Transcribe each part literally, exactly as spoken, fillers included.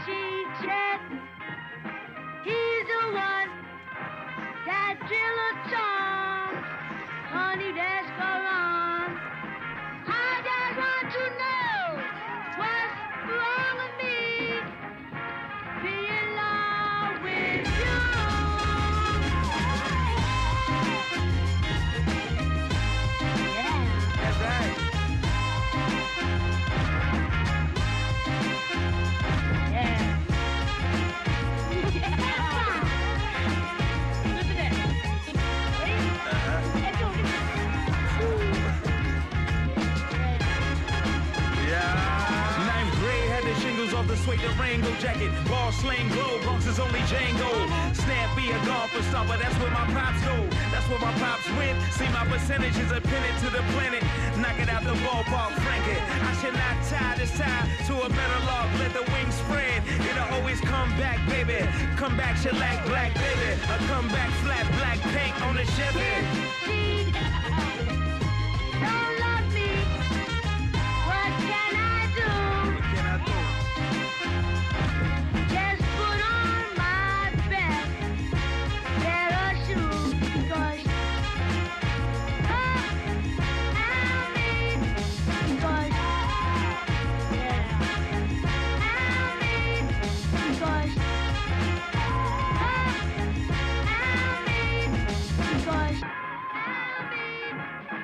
she said, he's the one that drill a song. Honey, let's go on. I just want to know what's wrong with me. Be in love with you. Yeah. That's right. Yeah. Off the suede Durango jacket, ball sling glow, Bronx is only Django. Snappy a golfer stopper, that's where my pops go. That's where my pops went. See my percentages are pinned to the planet. Knock it out the ballpark, frank it. I should not tie this tie to a better log. Let the wings spread. It'll always come back, baby. Come back, shellac, black, baby. A come back, flat, black paint on the Chevy. She don't love me. What can I do? What can I do? Just put on my best pair of shoes, because oh, I mean, because yeah, I mean, because oh, I mean, because I mean,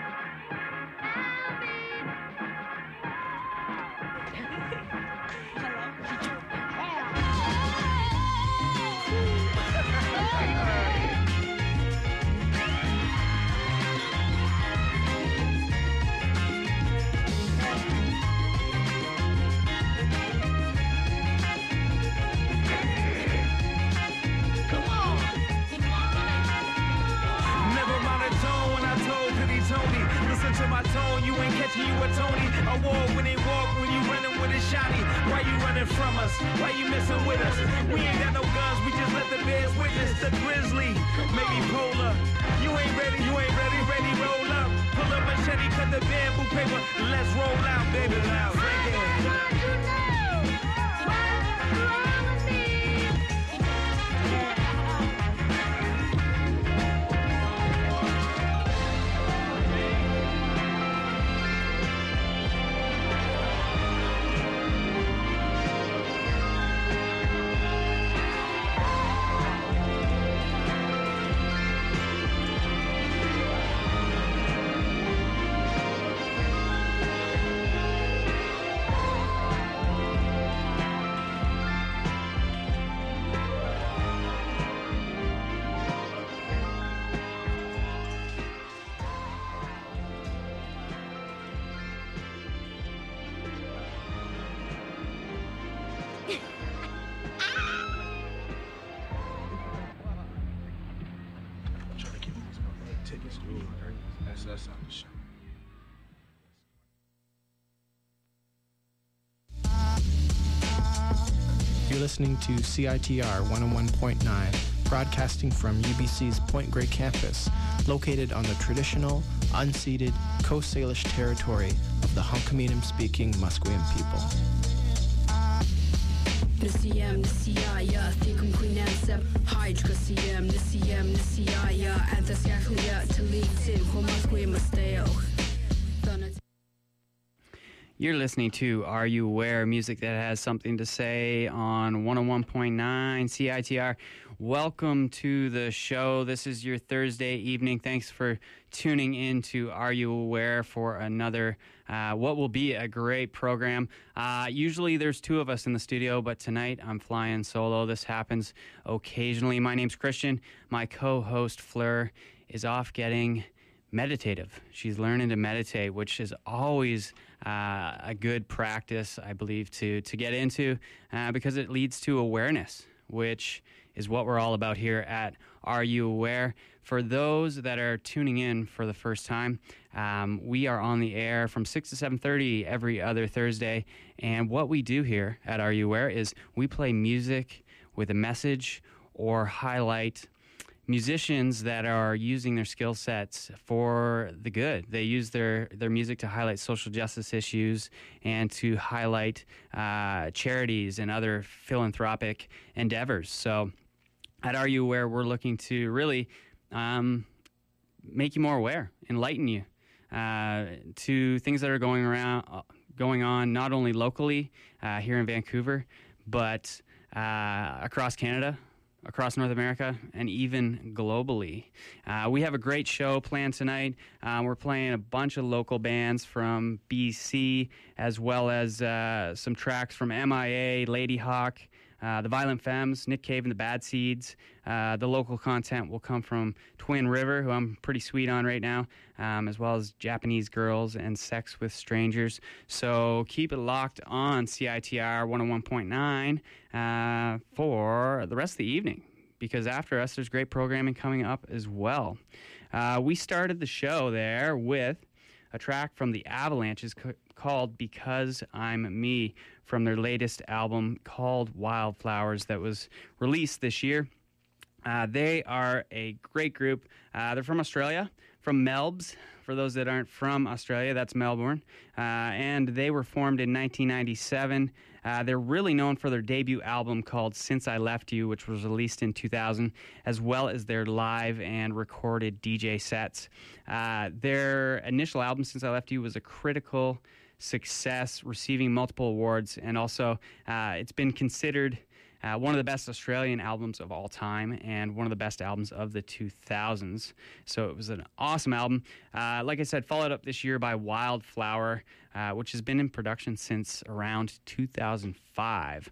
Never monotone when I told Billy Tony. Listen to my tone, you ain't catching you a Tony. A war when they walk, when you running with a shotty. Why you running from us? Why you messing with us? We ain't got no guns, we just let the bears witness. The grizzly, maybe polar. You ain't ready, you ain't ready, ready, roll up. Pull up machete, cut the bamboo paper. Let's roll out, baby, loud. Frank it. want to know what's wrong with me. Try to give me these motherfucking tickets, dude. That's that's on the show. You're listening to C I T R one oh one point nine, broadcasting from U B C's Point Grey campus, located on the traditional, unceded Coast Salish territory of the Hunkaminam-speaking Musqueam people. Nisiyam nisiyaya thikum kuinansab hydra siyam nisiyam nisiyaya anthas yakhliya talitin homasque masteo. You're listening to Are You Aware? Music that has something to say on one oh one point nine C I T R. Welcome to the show. This is your Thursday evening. Thanks for tuning in to Are You Aware for another, uh, what will be a great program. Uh, usually there's two of us in the studio, but tonight I'm flying solo. This happens occasionally. My name's Christian. My co-host Fleur is off getting meditative. She's learning to meditate, which is always uh, a good practice, I believe, to to get into uh, because it leads to awareness, which is what we're all about here at Are You Aware? For those that are tuning in for the first time, um, we are on the air from six to seven thirty every other Thursday, and what we do here at Are You Aware is we play music with a message or highlight musicians that are using their skill sets for the good. They use their, their music to highlight social justice issues and to highlight uh, charities and other philanthropic endeavors. So at Are You Aware, we're looking to really um, make you more aware, enlighten you uh, to things that are going around, uh, going on not only locally uh, here in Vancouver, but uh, across Canada, across North America, and even globally. Uh, we have a great show planned tonight. Uh, we're playing a bunch of local bands from B C, as well as uh, some tracks from M I A, Lady Hawk, uh, the Violent Femmes, Nick Cave and the Bad Seeds. Uh, the local content will come from Twin River, who I'm pretty sweet on right now, um, as well as Japanese Girls and Sex with Strangers. So keep it locked on C I T R one oh one point nine uh, for the rest of the evening, because after us, there's great programming coming up as well. Uh, we started the show there with a track from the Avalanches c- called Because I'm Me, from their latest album called Wildflowers that was released this year. Uh, they are a great group. Uh, they're from Australia, from Melbs. For those that aren't from Australia, that's Melbourne. Uh, and they were formed in nineteen ninety-seven. Uh, they're really known for their debut album called Since I Left You, which was released in two thousand, as well as their live and recorded D J sets. Uh, their initial album, Since I Left You, was a critical success, receiving multiple awards, and also uh, it's been considered Uh, one of the best Australian albums of all time and one of the best albums of the two thousands. So it was an awesome album. Uh, like I said, followed up this year by Wildflower, uh, which has been in production since around two thousand five.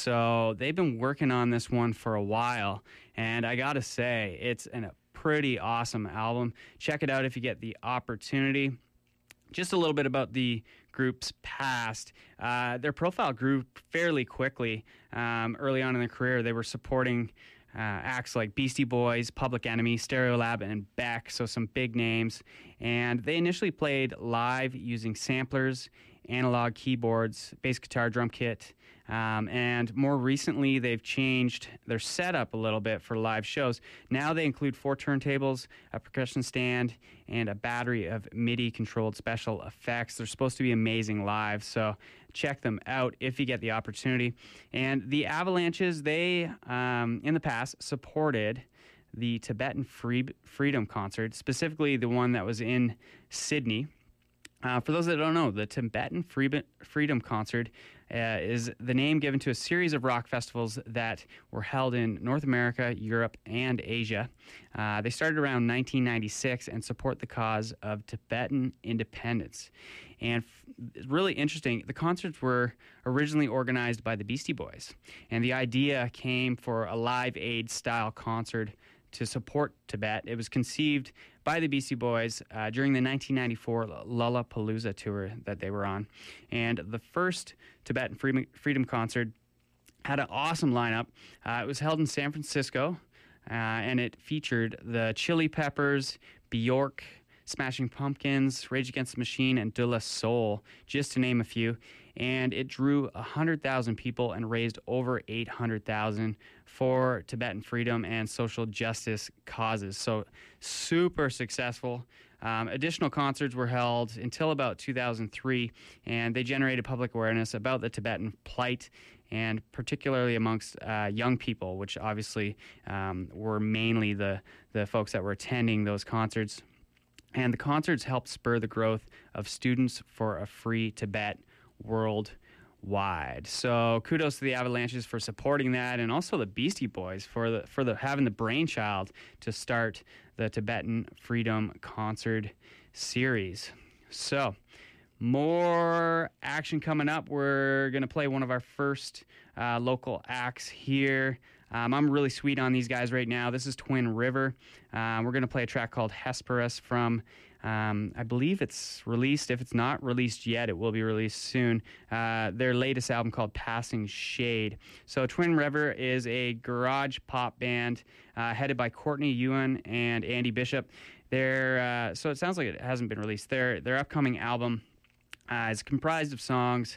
So they've been working on this one for a while, and I gotta say, it's an, a pretty awesome album. Check it out if you get the opportunity. Just a little bit about the group's past. Uh, their profile grew fairly quickly. Um, early on in their career, they were supporting uh, acts like Beastie Boys, Public Enemy, Stereolab, and Beck, so some big names. And they initially played live using samplers, analog keyboards, bass guitar, drum kit, um, and more recently they've changed their setup a little bit for live shows. Now they include four turntables, a percussion stand, and a battery of MIDI-controlled special effects. They're supposed to be amazing live, so check them out if you get the opportunity. And the Avalanches, they, um, in the past, supported the Tibetan Free- Freedom Concert, specifically the one that was in Sydney. Uh, for those that don't know, the Tibetan Free- Freedom Concert uh, is the name given to a series of rock festivals that were held in North America, Europe, and Asia. Uh, they started around nineteen ninety-six and support the cause of Tibetan independence. And f- really interesting, the concerts were originally organized by the Beastie Boys, and the idea came for a Live Aid-style concert to support Tibet. It was conceived by the Beastie Boys uh, during the nineteen ninety-four Lollapalooza tour that they were on. And the first Tibetan Freedom, Freedom Concert had an awesome lineup. Uh, it was held in San Francisco, uh, and it featured the Chili Peppers, Bjork, Smashing Pumpkins, Rage Against the Machine, and De La Soul, just to name a few. And it drew one hundred thousand people and raised over eight hundred thousand for Tibetan freedom and social justice causes. So super successful. Um, additional concerts were held until about two thousand three, and they generated public awareness about the Tibetan plight, and particularly amongst uh, young people, which obviously um, were mainly the, the folks that were attending those concerts. And the concerts helped spur the growth of Students for a Free Tibet worldwide. So kudos to the Avalanches for supporting that, and also the Beastie Boys for the for the having the brainchild to start the Tibetan Freedom Concert series. So more action coming up. We're going to play one of our first uh, local acts here. Um, I'm really sweet on these guys right now. This is Twin River. Uh, we're going to play a track called Hesperus from, um, I believe it's released. If it's not released yet, it will be released soon. Uh, their latest album called Passing Shade. So Twin River is a garage pop band uh, headed by Courtney Ewan and Andy Bishop. They're, uh, so it sounds like it hasn't been released. Their, their upcoming album uh, is comprised of songs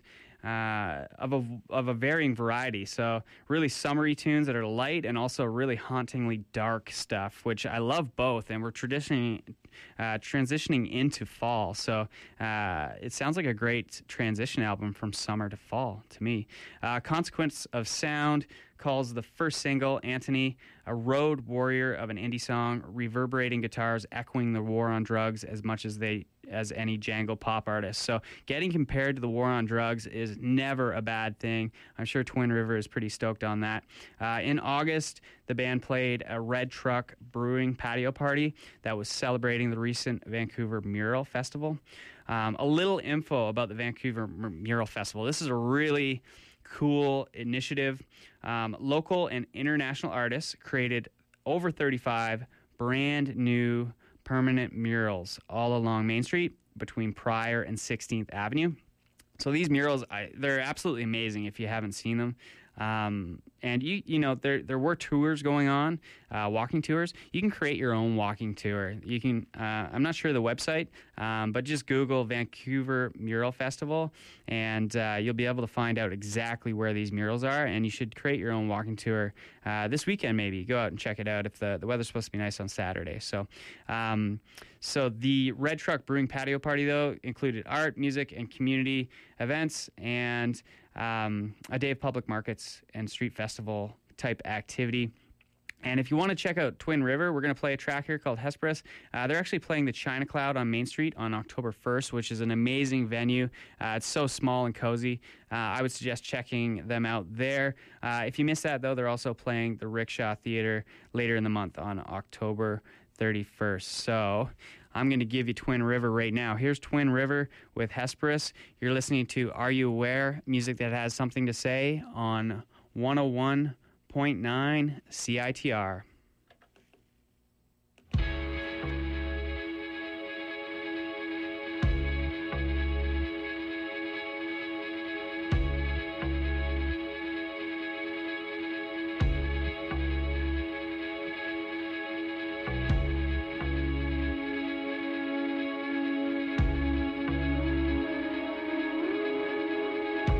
uh, of a of a varying variety. So really summery tunes that are light and also really hauntingly dark stuff, which I love both. And we're traditionally uh, transitioning into fall, so uh, it sounds like a great transition album from summer to fall to me. Uh, Consequence of Sound calls the first single Antony a road warrior of an indie song, reverberating guitars echoing the war on drugs as much as they as any jangle pop artist. So getting compared to the war on drugs is never a bad thing. I'm sure Twin River is pretty stoked on that. Uh, in August, the band played a Red Truck Brewing patio party that was celebrating the recent Vancouver Mural Festival. Um, a little info about the Vancouver Mural Festival. This is a really cool initiative. Um, local and international artists created over thirty-five brand new permanent murals all along Main Street between Pryor and sixteenth Avenue. So these murals, I, they're absolutely amazing if you haven't seen them. Um, and you you know there there were tours going on, uh, walking tours. You can create your own walking tour. You can uh, I'm not sure the website, um, but just Google Vancouver Mural Festival, and uh, you'll be able to find out exactly where these murals are. And you should create your own walking tour uh, this weekend. Maybe go out and check it out if the the weather's supposed to be nice on Saturday. So. Um, So the Red Truck Brewing patio party, though, included art, music, and community events, and um, a day of public markets and street festival type activity. And if you want to check out Twin River, we're going to play a track here called Hesperus. Uh, they're actually playing the China Cloud on Main Street on October first, which is an amazing venue. Uh, it's so small and cozy. Uh, I would suggest checking them out there. Uh, if you miss that, though, they're also playing the Rickshaw Theater later in the month on October thirty-first. So I'm going to give you Twin River right now. Here's Twin River with Hesperus. You're listening to Are You Aware? Music that has something to say on one oh one point nine C I T R.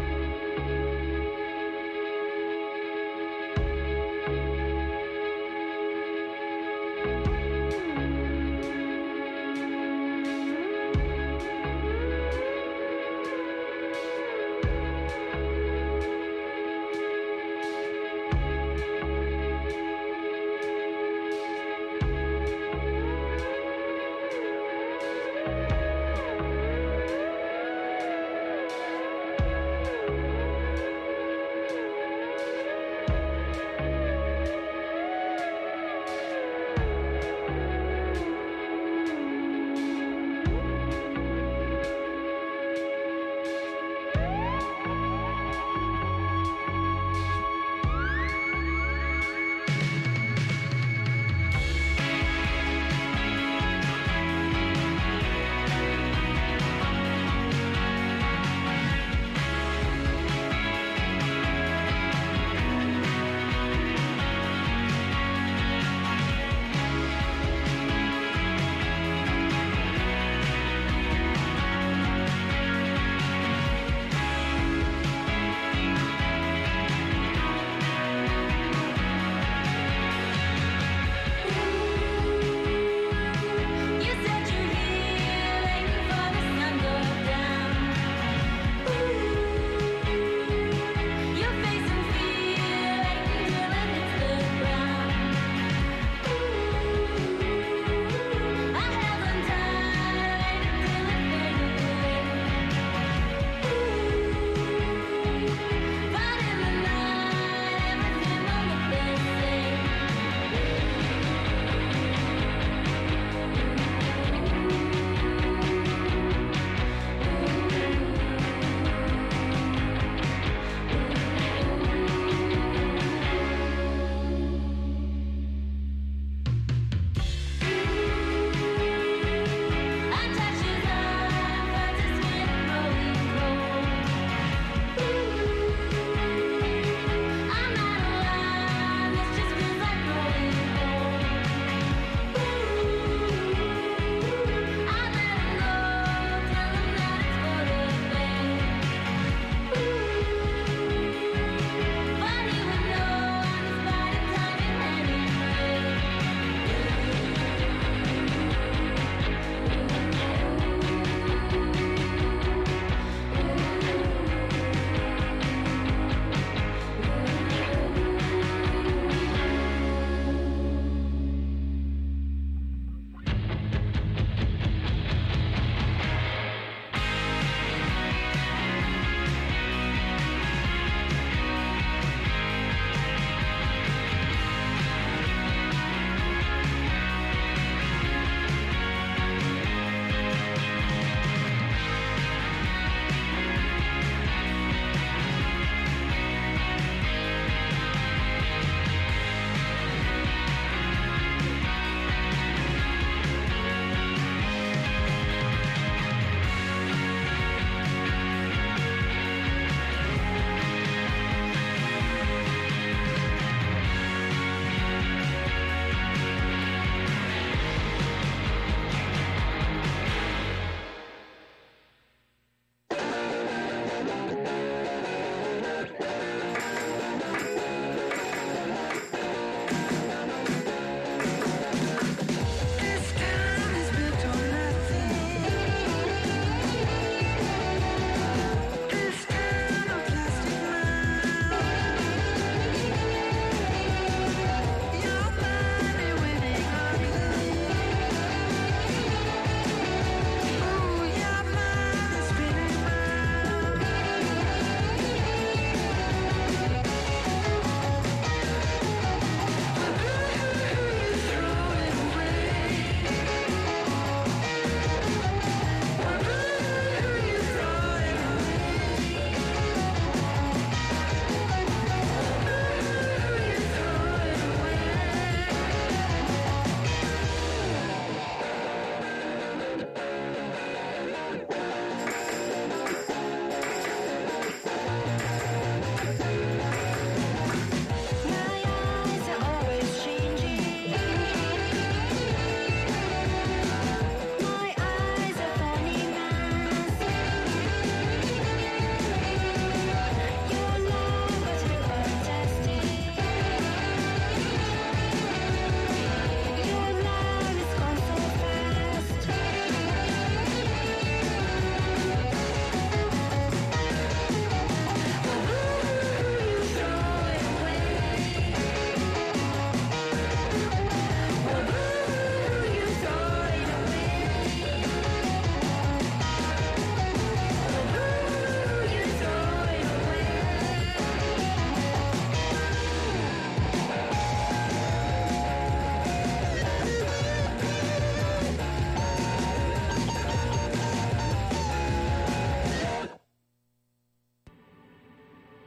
Thank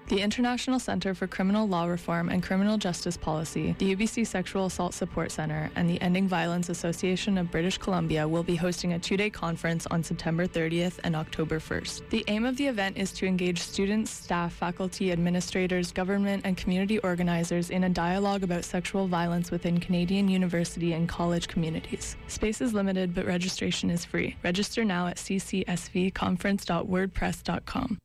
The International Center for Criminal Law Reform and Criminal Justice Policy, the U B C Sexual Assault Support Center, and the Ending Violence Association of British Columbia will be hosting a two-day conference on September thirtieth and October first. The aim of the event is to engage students, staff, faculty, administrators, government, and community organizers in a dialogue about sexual violence within Canadian university and college communities. Space is limited, but registration is free. Register now at c c s v conference dot wordpress dot com.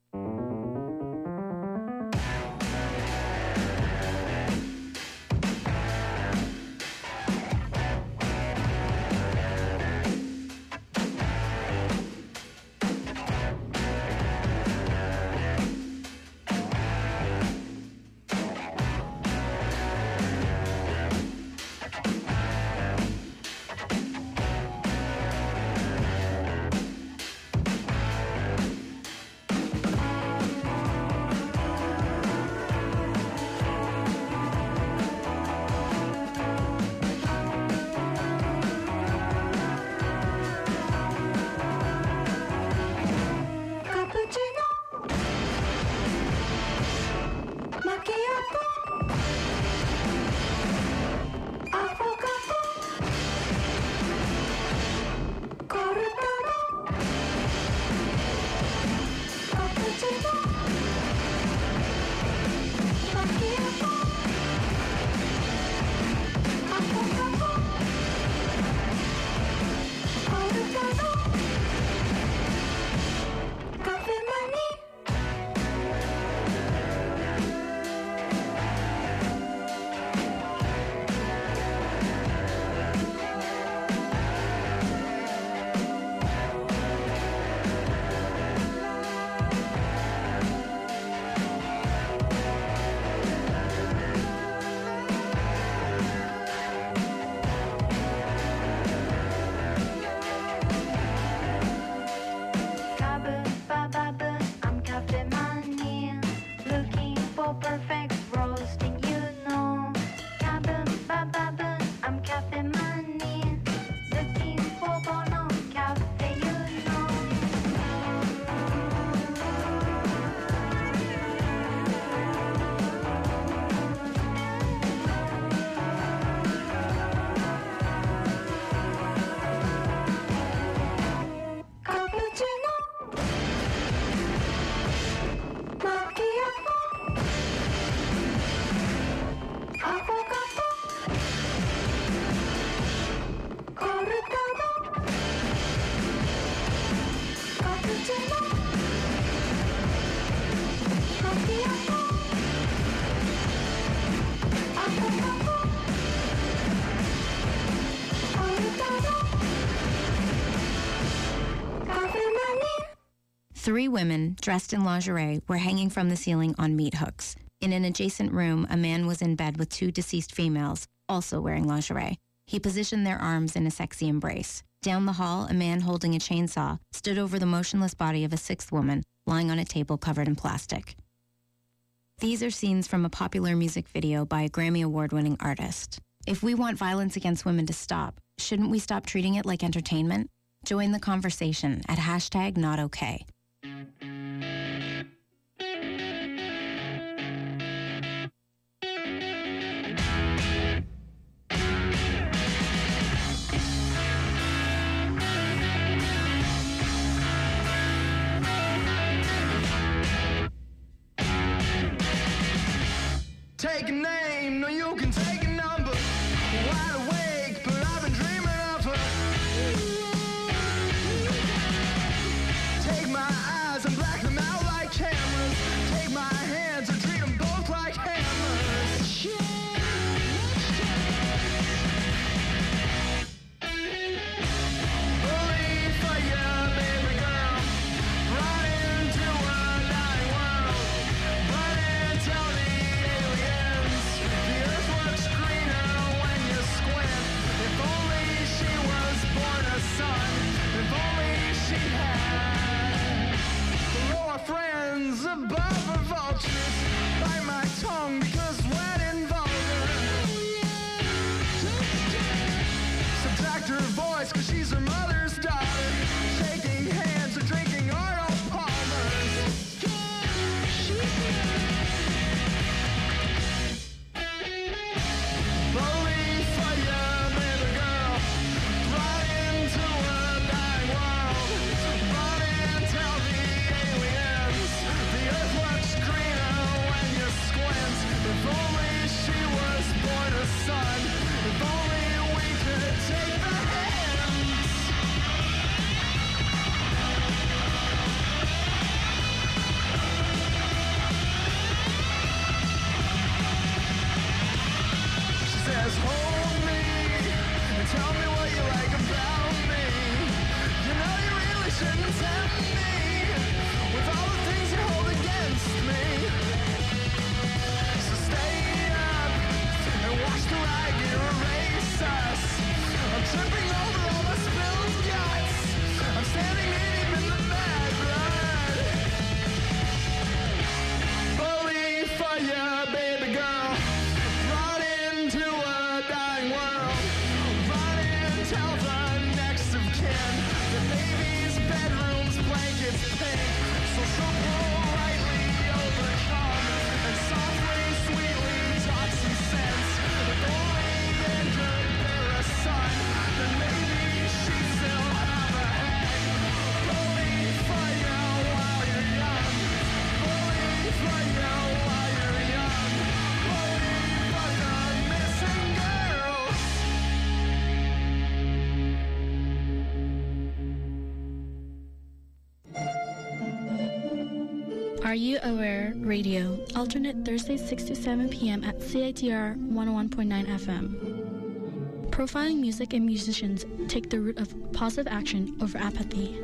Three women, dressed in lingerie, were hanging from the ceiling on meat hooks. In an adjacent room, a man was in bed with two deceased females, also wearing lingerie. He positioned their arms in a sexy embrace. Down the hall, a man holding a chainsaw stood over the motionless body of a sixth woman, lying on a table covered in plastic. These are scenes from a popular music video by a Grammy Award-winning artist. If we want violence against women to stop, shouldn't we stop treating it like entertainment? Join the conversation at hashtag not okay. Take a name, no you can take a number. Wide awake, but I've been dreaming of her. Take my eyes and black them out like cameras. Take my hands and treat them both like hammers. Believe for you, baby girl. Run into a dying world. Run and tell the aliens. Are You Aware Radio, alternate Thursdays six to seven p.m. at C I T R one oh one point nine F M. Profiling music and musicians take the route of positive action over apathy.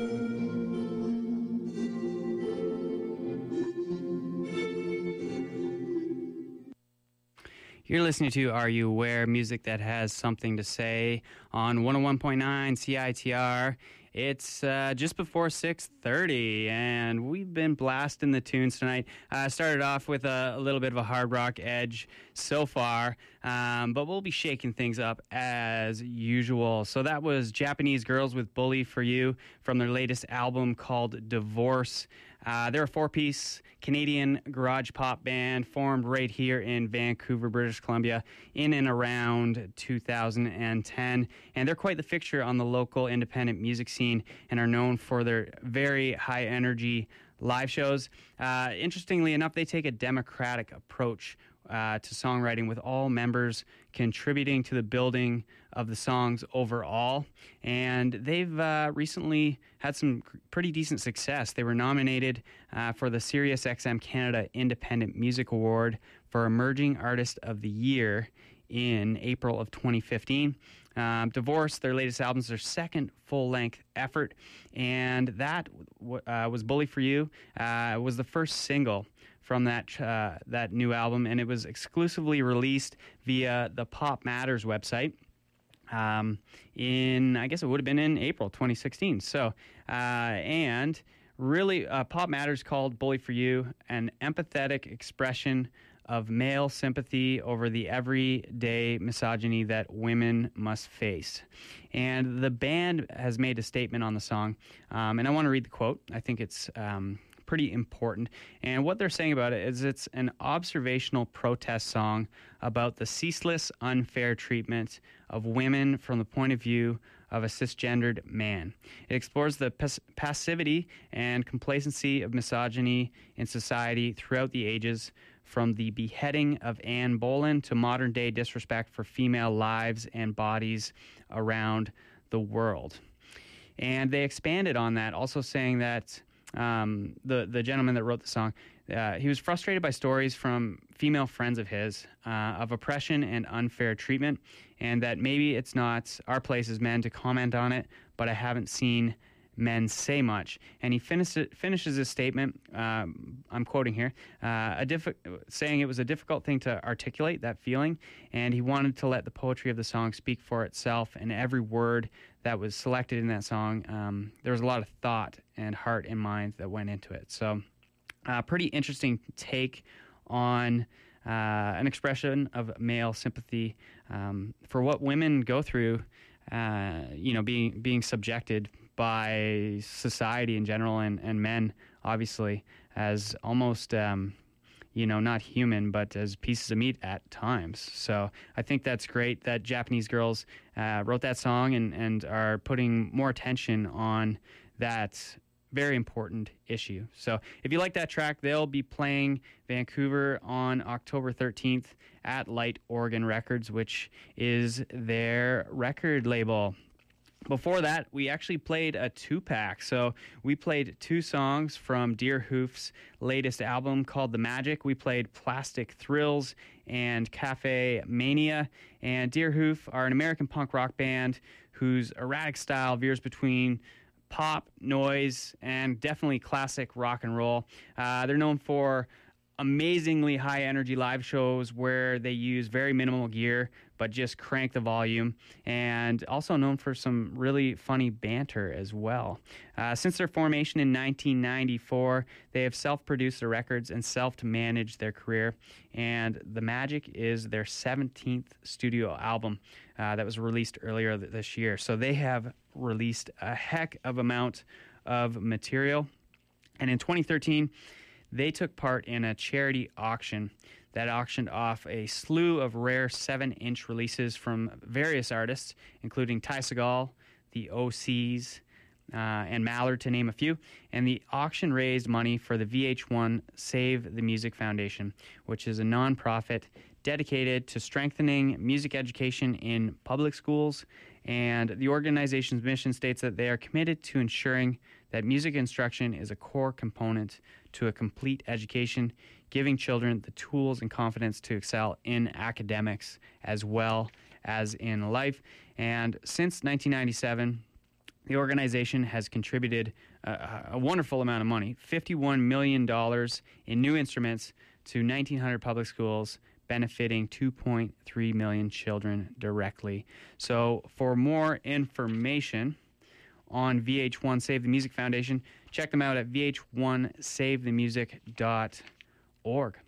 You're listening to Are You Aware? Music that has something to say on one oh one point nine C I T R. It's uh, just before six thirty, and we've been blasting the tunes tonight. I uh, started off with a, a little bit of a hard rock edge so far, um, but we'll be shaking things up as usual. So that was Japanese Girls with Bully for You from their latest album called Divorce. Uh, they're a four-piece Canadian garage pop band formed right here in Vancouver, British Columbia in and around two thousand ten. And they're quite the fixture on the local independent music scene and are known for their very high-energy live shows. Uh, interestingly enough, they take a democratic approach uh, to songwriting, with all members contributing to the building of the songs overall. And they've uh, recently had some pretty decent success. They were nominated uh, for the Sirius X M Canada Independent Music Award for Emerging Artist of the Year in April of twenty fifteen. Um, Divorce, their latest album, is their second full-length effort, and that w- uh, was Bully for You. Uh, it was the first single from that uh, that new album, and it was exclusively released via the Pop Matters website um, in, I guess it would have been in April twenty sixteen. So, uh, and really, uh, Pop Matters called Bully for You an empathetic expression of male sympathy over the everyday misogyny that women must face. And the band has made a statement on the song, um, and I want to read the quote. I think it's um, pretty important. And what they're saying about it is it's an observational protest song about the ceaseless, unfair treatment of women from the point of view of a cisgendered man. It explores the pas- passivity and complacency of misogyny in society throughout the ages, from the beheading of Anne Boleyn to modern-day disrespect for female lives and bodies around the world. And they expanded on that, also saying that um, the, the gentleman that wrote the song, uh, he was frustrated by stories from female friends of his uh, of oppression and unfair treatment, and that maybe it's not our place as men to comment on it, but I haven't seen men say much. And he finishes finishes his statement, um, I'm quoting here, uh, a diffi- saying it was a difficult thing to articulate, that feeling, and he wanted to let the poetry of the song speak for itself, and every word that was selected in that song, um, there was a lot of thought and heart and mind that went into it. So uh, pretty interesting take on uh, an expression of male sympathy um, for what women go through, uh, you know, being being subjected by society in general, and, and men, obviously, as almost, um, you know, not human, but as pieces of meat at times. So I think that's great that Japanese Girls uh, wrote that song and, and are putting more attention on that very important issue. So if you like that track, they'll be playing Vancouver on October thirteenth at Light Organ Records, which is their record label. Before that, we actually played a two-pack. So we played two songs from Deerhoof's latest album called The Magic. We played Plastic Thrills and Cafe Mania. And Deerhoof are an American punk rock band whose erratic style veers between pop, noise, and definitely classic rock and roll. Uh, they're known for amazingly high-energy live shows where they use very minimal gear but just crank the volume, and also known for some really funny banter as well. Uh, since their formation in nineteen ninety-four, they have self-produced their records and self-managed their career, and The Magic is their seventeenth studio album uh, that was released earlier th- this year. So they have released a heck of amount of material, and in twenty thirteen, they took part in a charity auction that auctioned off a slew of rare seven-inch releases from various artists, including Ty Segall, the O Cs, uh, and Mallard, to name a few. And the auction raised money for the V H one Save the Music Foundation, which is a nonprofit dedicated to strengthening music education in public schools. And the organization's mission states that they are committed to ensuring that music instruction is a core component to a complete education, giving children the tools and confidence to excel in academics as well as in life. And since nineteen ninety-seven, the organization has contributed a, a wonderful amount of money, fifty-one million dollars in new instruments to nineteen hundred public schools, benefiting two point three million children directly. So for more information on V H one Save the Music Foundation, check them out at v h one save the music dot org.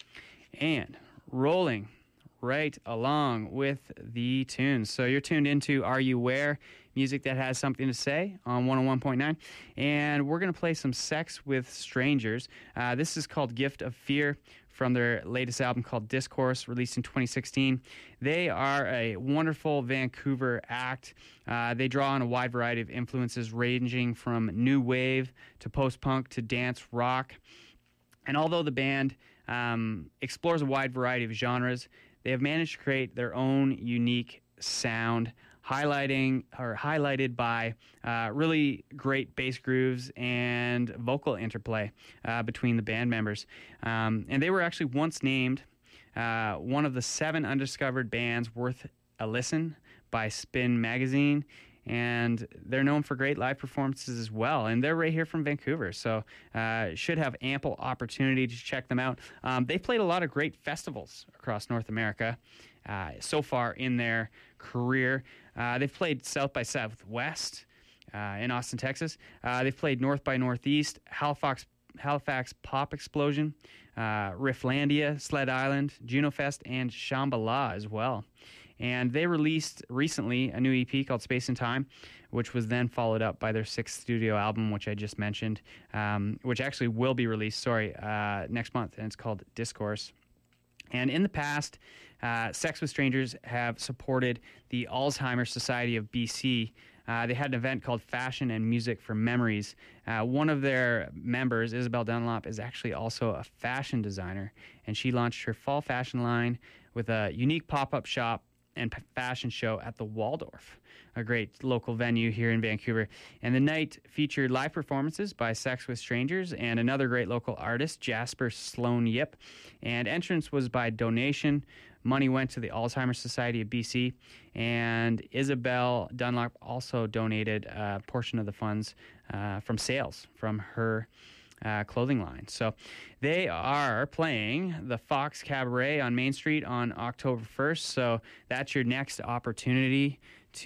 And rolling right along with the tunes. So you're tuned into Are You Where? Music that has something to say on one oh one point nine. And we're going to play some Sex with Strangers. Uh, this is called Gift of Fear from their latest album called Discourse, released in twenty sixteen. They are a wonderful Vancouver act. Uh, they draw on a wide variety of influences ranging from new wave to post-punk to dance rock. And although the band um, explores a wide variety of genres, they have managed to create their own unique sound, highlighting or highlighted by uh, really great bass grooves and vocal interplay uh, between the band members. Um, and they were actually once named uh, one of the seven undiscovered bands worth a listen by Spin Magazine. And they're known for great live performances as well. And they're right here from Vancouver, so uh, should have ample opportunity to check them out. Um, they've played a lot of great festivals across North America uh, so far in their career. Uh, they've played South by Southwest uh, in Austin, Texas. Uh, they've played North by Northeast, Halifax, Halifax Pop Explosion, uh, Rifflandia, Sled Island, Juno Fest, and Shambhala as well. And they released recently a new E P called Space and Time, which was then followed up by their sixth studio album, which I just mentioned, um, which actually will be released, sorry, uh, next month, and it's called Discourse. And in the past, uh, Sex with Strangers have supported the Alzheimer's Society of B C. Uh, they had an event called Fashion and Music for Memories. Uh, one of their members, Isabel Dunlop, is actually also a fashion designer, and she launched her fall fashion line with a unique pop-up shop and fashion show at the Waldorf, a great local venue here in Vancouver. And the night featured live performances by Sex with Strangers and another great local artist, Jasper Sloan Yip. And entrance was by donation. Money went to the Alzheimer's Society of B C, and Isabel Dunlop also donated a portion of the funds uh, from sales from her Uh, clothing line. So they are playing the Fox Cabaret on Main Street on October first. So that's your next opportunity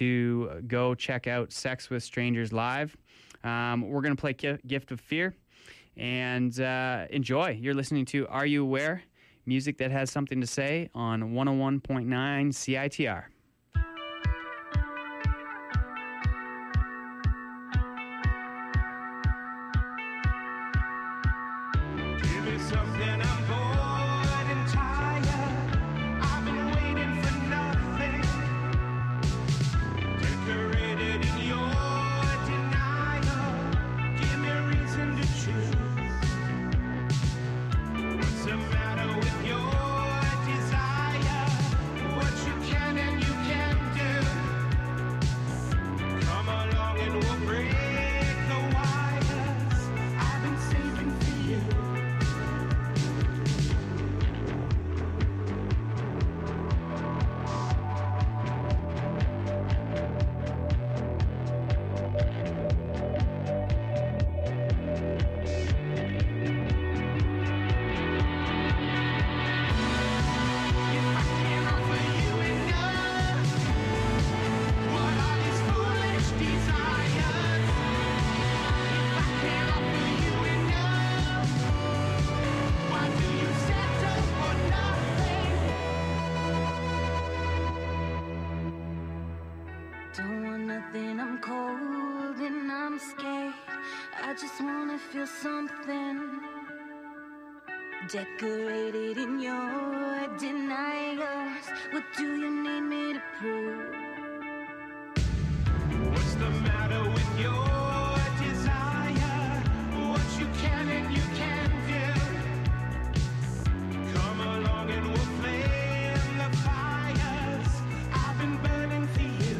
to go check out Sex with Strangers live. Um, we're going to play G- Gift of Fear and uh, enjoy. You're listening to Are You Aware? Music that has something to say on one oh one point nine C I T R. Decorated in your denials. What do you need me to prove? What's the matter with your desire? What you can and you can't do. Come along and we'll flame the fires. I've been burning for you.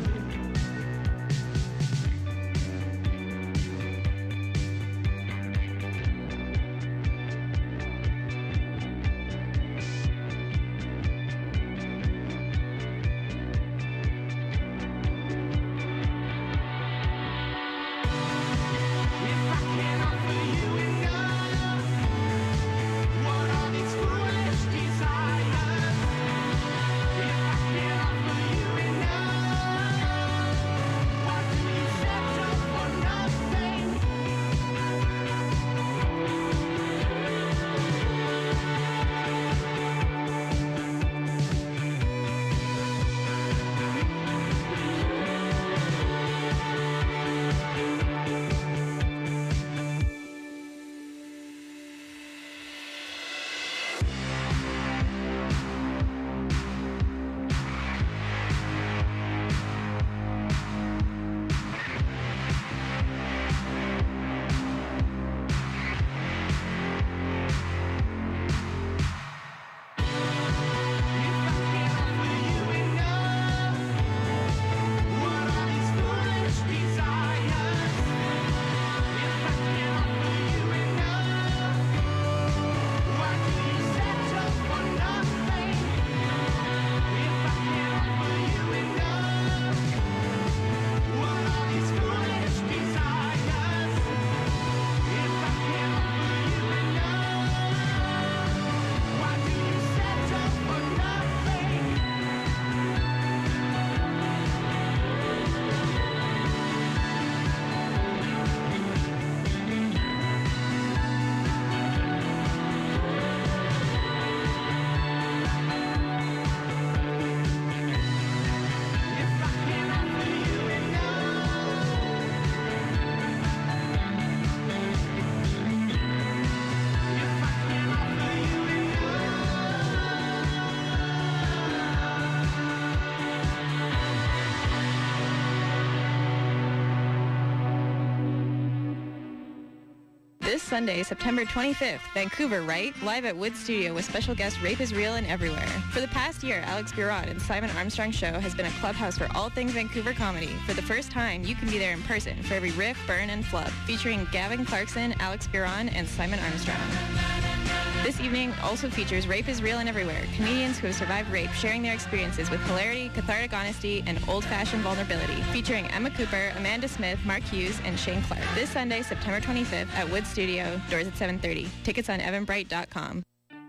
this Sunday, September twenty-fifth. Vancouver, right? Live at Wood Studio with special guest Rape is Real and Everywhere. For the past year, Alex Buron and Simon Armstrong Show has been a clubhouse for all things Vancouver comedy. For the first time, you can be there in person for every riff, burn, and flub, featuring Gavin Clarkson, Alex Buron, and Simon Armstrong. This evening also features Rape is Real and Everywhere, comedians who have survived rape sharing their experiences with hilarity, cathartic honesty, and old-fashioned vulnerability, featuring Emma Cooper, Amanda Smith, Mark Hughes, and Shane Clark. This Sunday, September twenty-fifth at Wood Studio, doors at seven thirty. Tickets on evan bright dot com.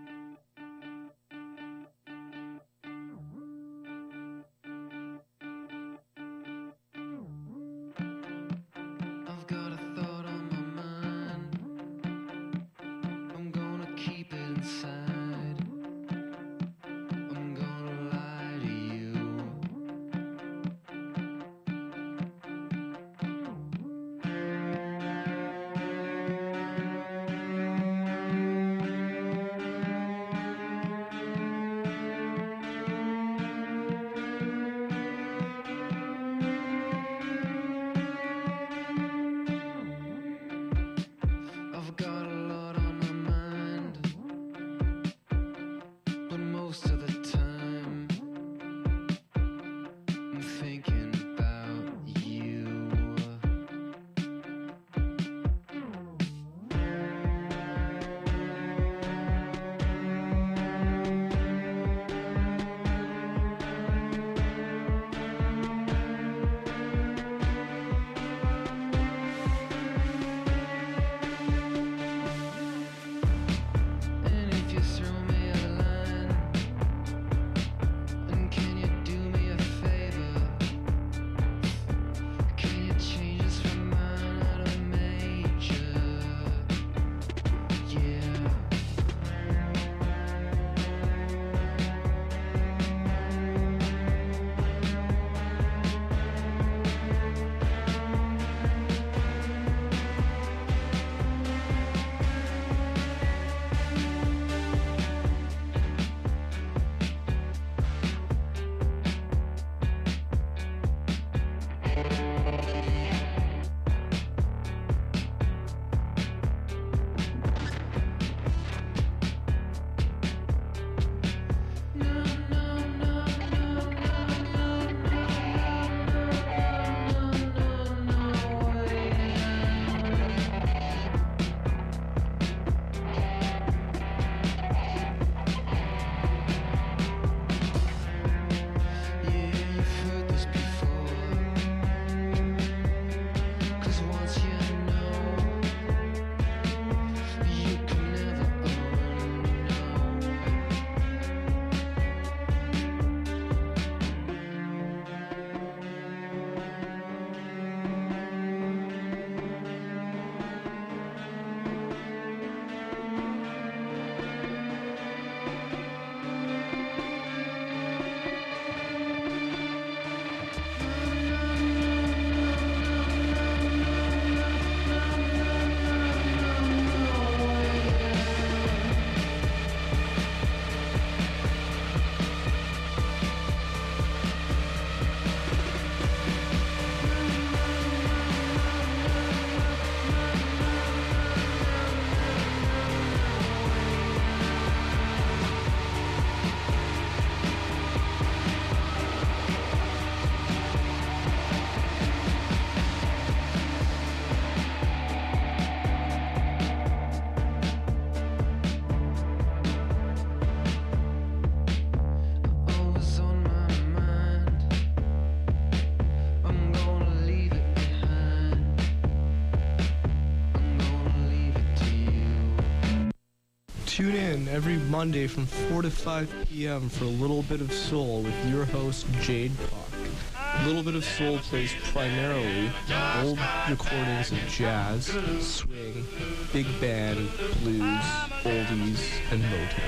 Tune in every Monday from four to five p.m. for a little bit of soul with your host, Jade Park. Little Bit of Soul plays primarily old recordings of jazz, swing, big band, blues, oldies, and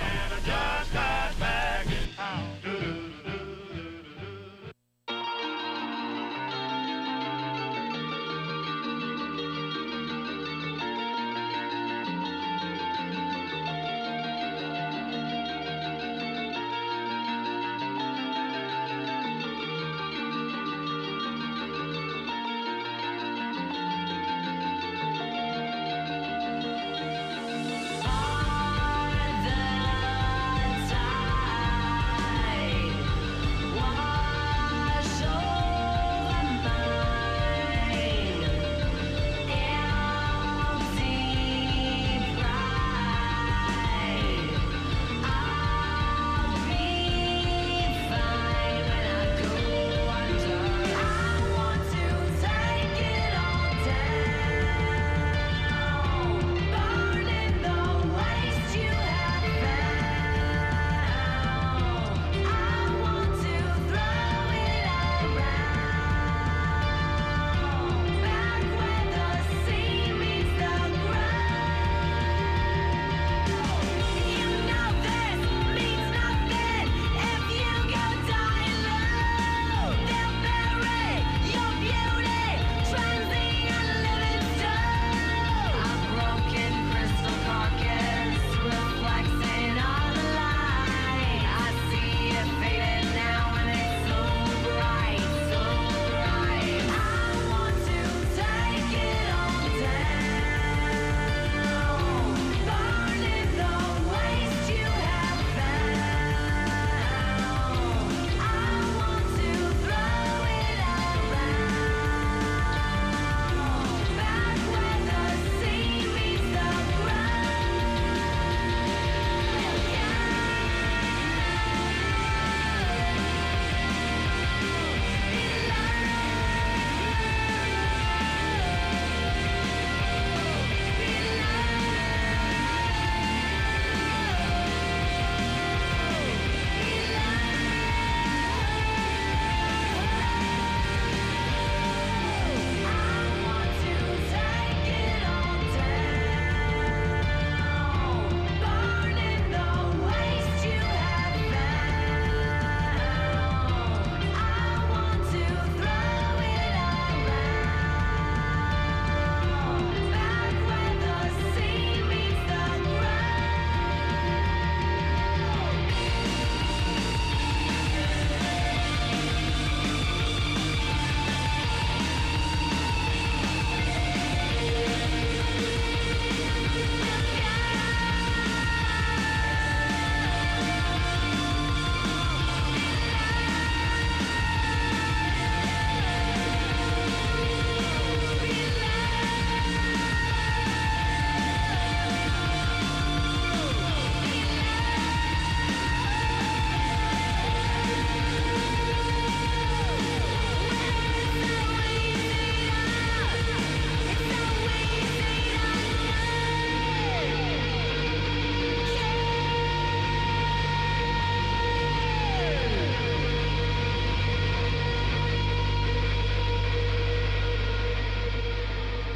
Motown.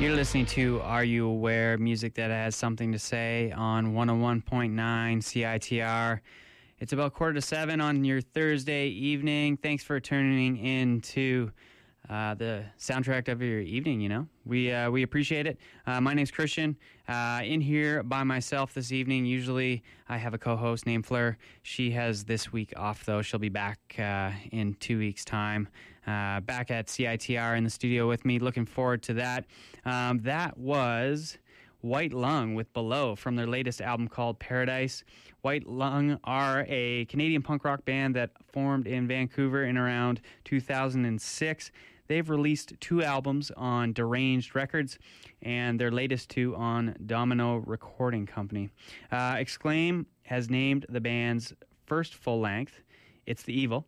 You're listening to Are You Aware? Music that has something to say on one oh one point nine C I T R. It's about quarter to seven on your Thursday evening. Thanks for tuning in to uh, the soundtrack of your evening, you know. We uh, we appreciate it. Uh, my name's Christian. Uh, in here by myself this evening. Usually I have a co-host named Fleur. She has this week off, though. She'll be back uh, in two weeks' time. Uh, back at C I T R in the studio with me. Looking forward to that. Um, that was White Lung with Below from their latest album called Paradise. White Lung are a Canadian punk rock band that formed in Vancouver in around two thousand six. They've released two albums on Deranged Records and their latest two on Domino Recording Company. Uh, Exclaim has named the band's first full-length, It's the Evil,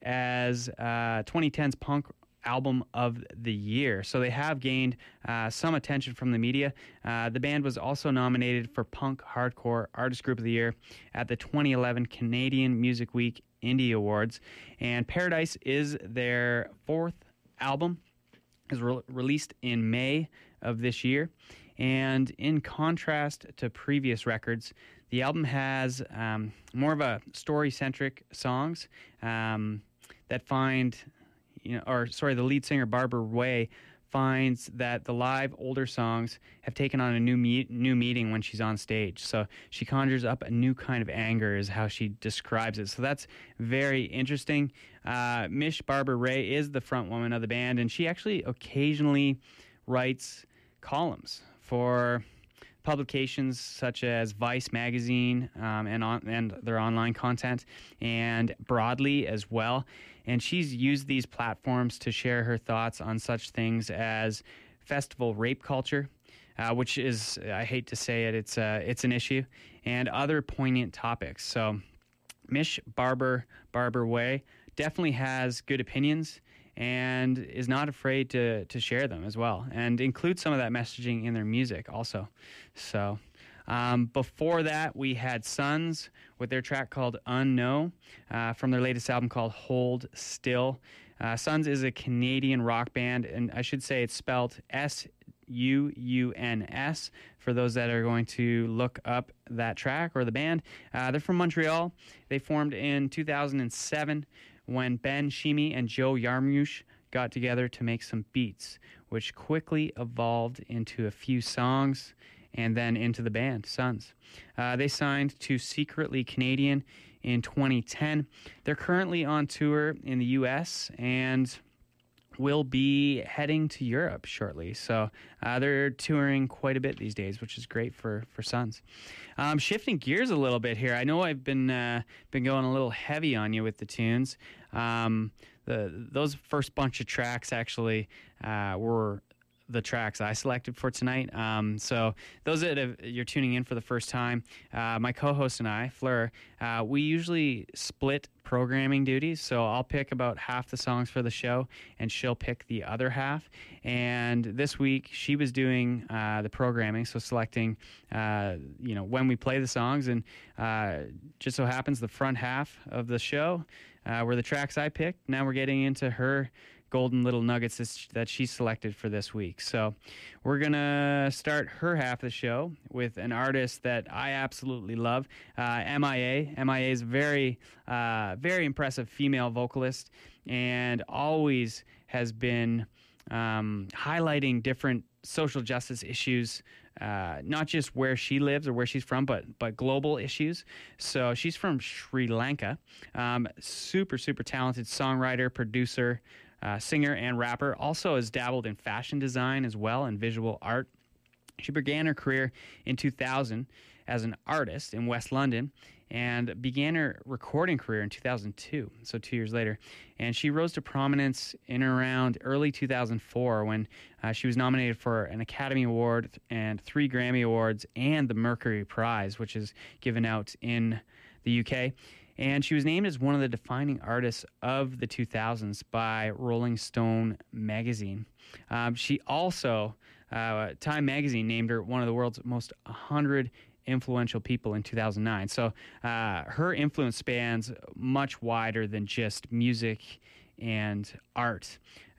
as uh, twenty ten's punk album of the year. So they have gained uh, some attention from the media. Uh, the band was also nominated for Punk Hardcore Artist Group of the Year at the twenty eleven Canadian Music Week Indie Awards. And Paradise is their fourth album. It was re- released in May of this year. And in contrast to previous records, the album has um, more of a story-centric songs um, that find, you know, or sorry, the lead singer Barbara Way finds that the live older songs have taken on a new me- new meaning when she's on stage. So she conjures up a new kind of anger is how she describes it. So that's very interesting. Uh, Mish Barbara Ray is the front woman of the band, and she actually occasionally writes columns for publications such as Vice magazine um, and on, and their online content, and Broadly as well. And she's used these platforms to share her thoughts on such things as festival rape culture, uh, which is, I hate to say it, it's uh, it's an issue, and other poignant topics. So Mish Barber Barber Way definitely has good opinions and is not afraid to to share them as well, and include some of that messaging in their music also. So um, before that, we had Sons with their track called Unknown uh, from their latest album called Hold Still. Uh, Sons is a Canadian rock band, and I should say it's spelled S U U N S for those that are going to look up that track or the band. Uh, they're from Montreal. They formed in two thousand seven when Ben Shimi and Joe Yarmouche got together to make some beats, which quickly evolved into a few songs and then into the band, Sons. Uh, they signed to Secretly Canadian in twenty ten. They're currently on tour in the U S and will be heading to Europe shortly. So uh, they're touring quite a bit these days, which is great for, for Sons. Um, shifting gears a little bit here. I know I've been uh, been going a little heavy on you with the tunes. Um, the those first bunch of tracks actually uh, were the tracks I selected for tonight. Um, so those that have, you're tuning in for the first time, uh, my co-host and I, Fleur, uh, we usually split programming duties. So I'll pick about half the songs for the show, and she'll pick the other half. And this week she was doing uh, the programming, so selecting, uh, you know, when we play the songs. And uh, just so happens the front half of the show uh, were the tracks I picked. Now we're getting into her golden little nuggets that she selected for this week. So we're going to start her half of the show with an artist that I absolutely love, uh, M I A. M I A is a very, uh, very impressive female vocalist, and always has been um, highlighting different social justice issues, uh, not just where she lives or where she's from, but but global issues. So she's from Sri Lanka. Um, super, super talented songwriter, producer, Uh, singer and rapper. Also has dabbled in fashion design as well and visual art. She began her career in two thousand as an artist in West London and began her recording career in two thousand two, so two years later. And she rose to prominence in around early two thousand four when uh, she was nominated for an Academy Award and three Grammy Awards and the Mercury Prize, which is given out in the U K. And she was named as one of the defining artists of the two thousands by Rolling Stone magazine. Um, she also, uh, Time magazine named her one of the world's most one hundred influential people in two thousand nine. So uh, her influence spans much wider than just music and art.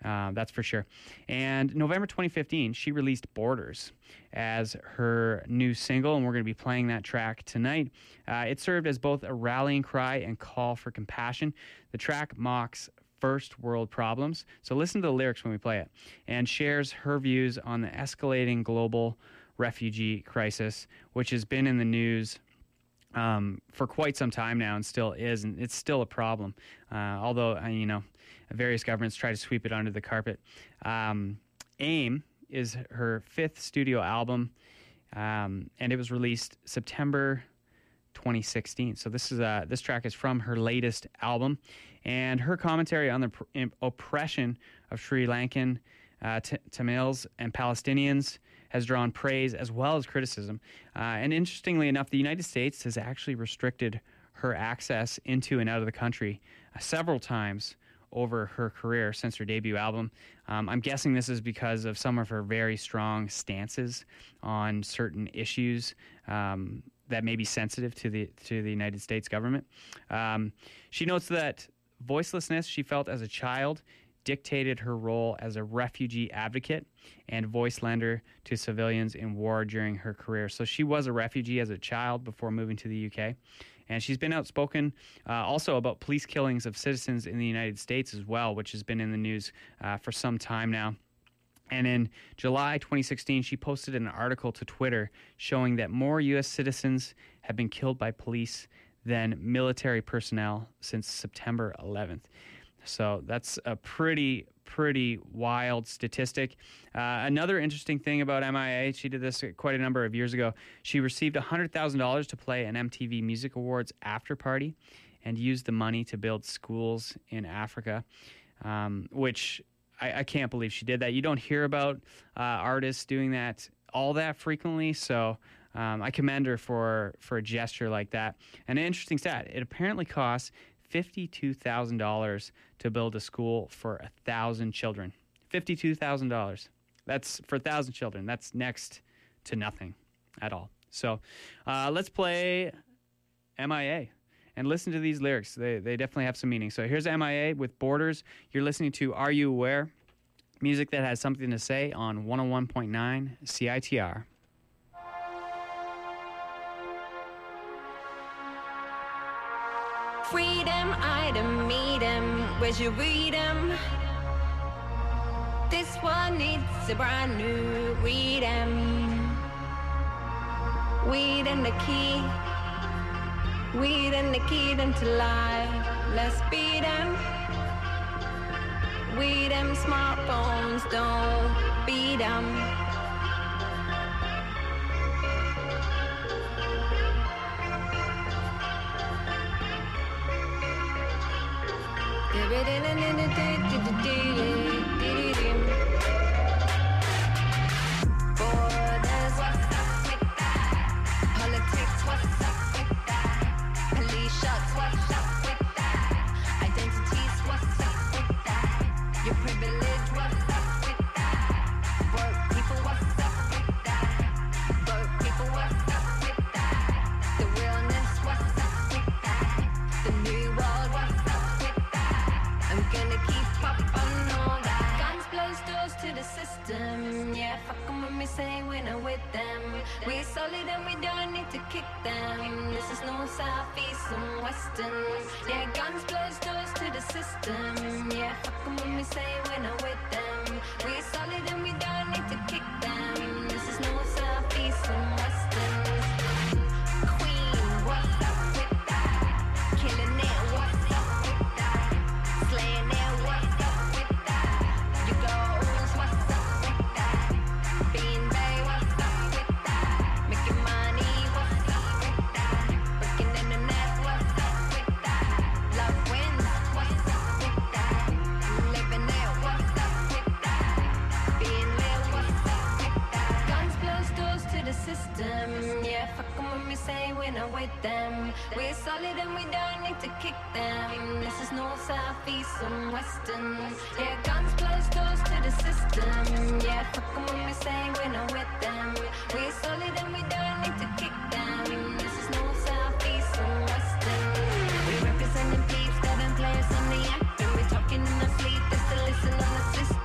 Uh, that's for sure. And November twenty fifteen, she released Borders as her new single, and we're going to be playing that track tonight. Uh, it served as both a rallying cry and call for compassion. The track mocks first world problems, so listen to the lyrics when we play it, and shares her views on the escalating global refugee crisis, which has been in the news um, for quite some time now and still is, and it's still a problem, uh, although, uh, you know, various governments try to sweep it under the carpet. Um, AIM is her fifth studio album, um, and it was released September twenty sixteen. So this is uh, this track is from her latest album, and her commentary on the pr- oppression of Sri Lankan, uh, t- Tamils, and Palestinians has drawn praise as well as criticism. Uh, and interestingly enough, the United States has actually restricted her access into and out of the country uh, several times over her career since her debut album. Um, I'm guessing this is because of some of her very strong stances on certain issues um, that may be sensitive to the to the United States government. Um, she notes that voicelessness she felt as a child dictated her role as a refugee advocate and voice lender to civilians in war during her career. So she was a refugee as a child before moving to the U K. And she's been outspoken uh, also about police killings of citizens in the United States as well, which has been in the news uh, for some time now. And in July twenty sixteen, she posted an article to Twitter showing that more U S citizens have been killed by police than military personnel since September eleventh. So that's a pretty, pretty wild statistic. Uh, another interesting thing about M I A, she did this quite a number of years ago. She received one hundred thousand dollars to play an M T V Music Awards after party and used the money to build schools in Africa, um, which I, I can't believe she did that. You don't hear about uh, artists doing that all that frequently, so um, I commend her for, for a gesture like that. And an interesting stat, it apparently costs fifty-two thousand dollars to build a school for a thousand children. fifty-two thousand dollars. That's for a thousand children. That's next to nothing at all. So uh, let's play M I A and listen to these lyrics. They they definitely have some meaning. So here's M I A with Borders. You're listening to Are You Aware? Music that has something to say on one oh one point nine C I T R. Freedom, item, meet 'em, where'd you read 'em? This one needs a brand new read 'em. Weed and the key, weed and the key to life. Let's beat 'em. Weed 'em, smartphones, don't beat 'em. Borders, what's up with that? Politics, what's up with that? Police shots, what's up with that? Identities, what's up with that? Your privilege, what's up with that? Broke people, what's up with that? Broke people, what's up with that? The realness, what's up with that? The new world, what's up with that? I'm gonna keep up on all that. Guns blows doors to the system. Yeah, fuck 'em when we say we're not with them. We're solid and we don't need to kick them. This is north, south, east and western. Yeah, guns blows doors to the system. Yeah, fuck 'em when we say we're not with them. We're solid and we don't need to kick them. This is north, south, east and western. Queen, what's up with that? Killing it, what's up with that? Slaying it, what's up with that? Your goals, what's up with that? Being Bay, what's up with that? Making money, what's up with that? Breaking in the net, what's up with that? Love wins, what's up with that? Living it, what's up with that? Being real, what's up with that? Guns close doors to the system. Yeah, fuck 'em when we say we're not with them. We're solid and we don't need to kick them. This is north, south, east and western. Yeah, guns close doors to the system. Yeah, fuck 'em when we say we're not with them. We're solid and we don't need to kick them. This is north, south, east and western. We representing peeps that don't play us on the act. And we're talking in our sleep, just to listen on the system.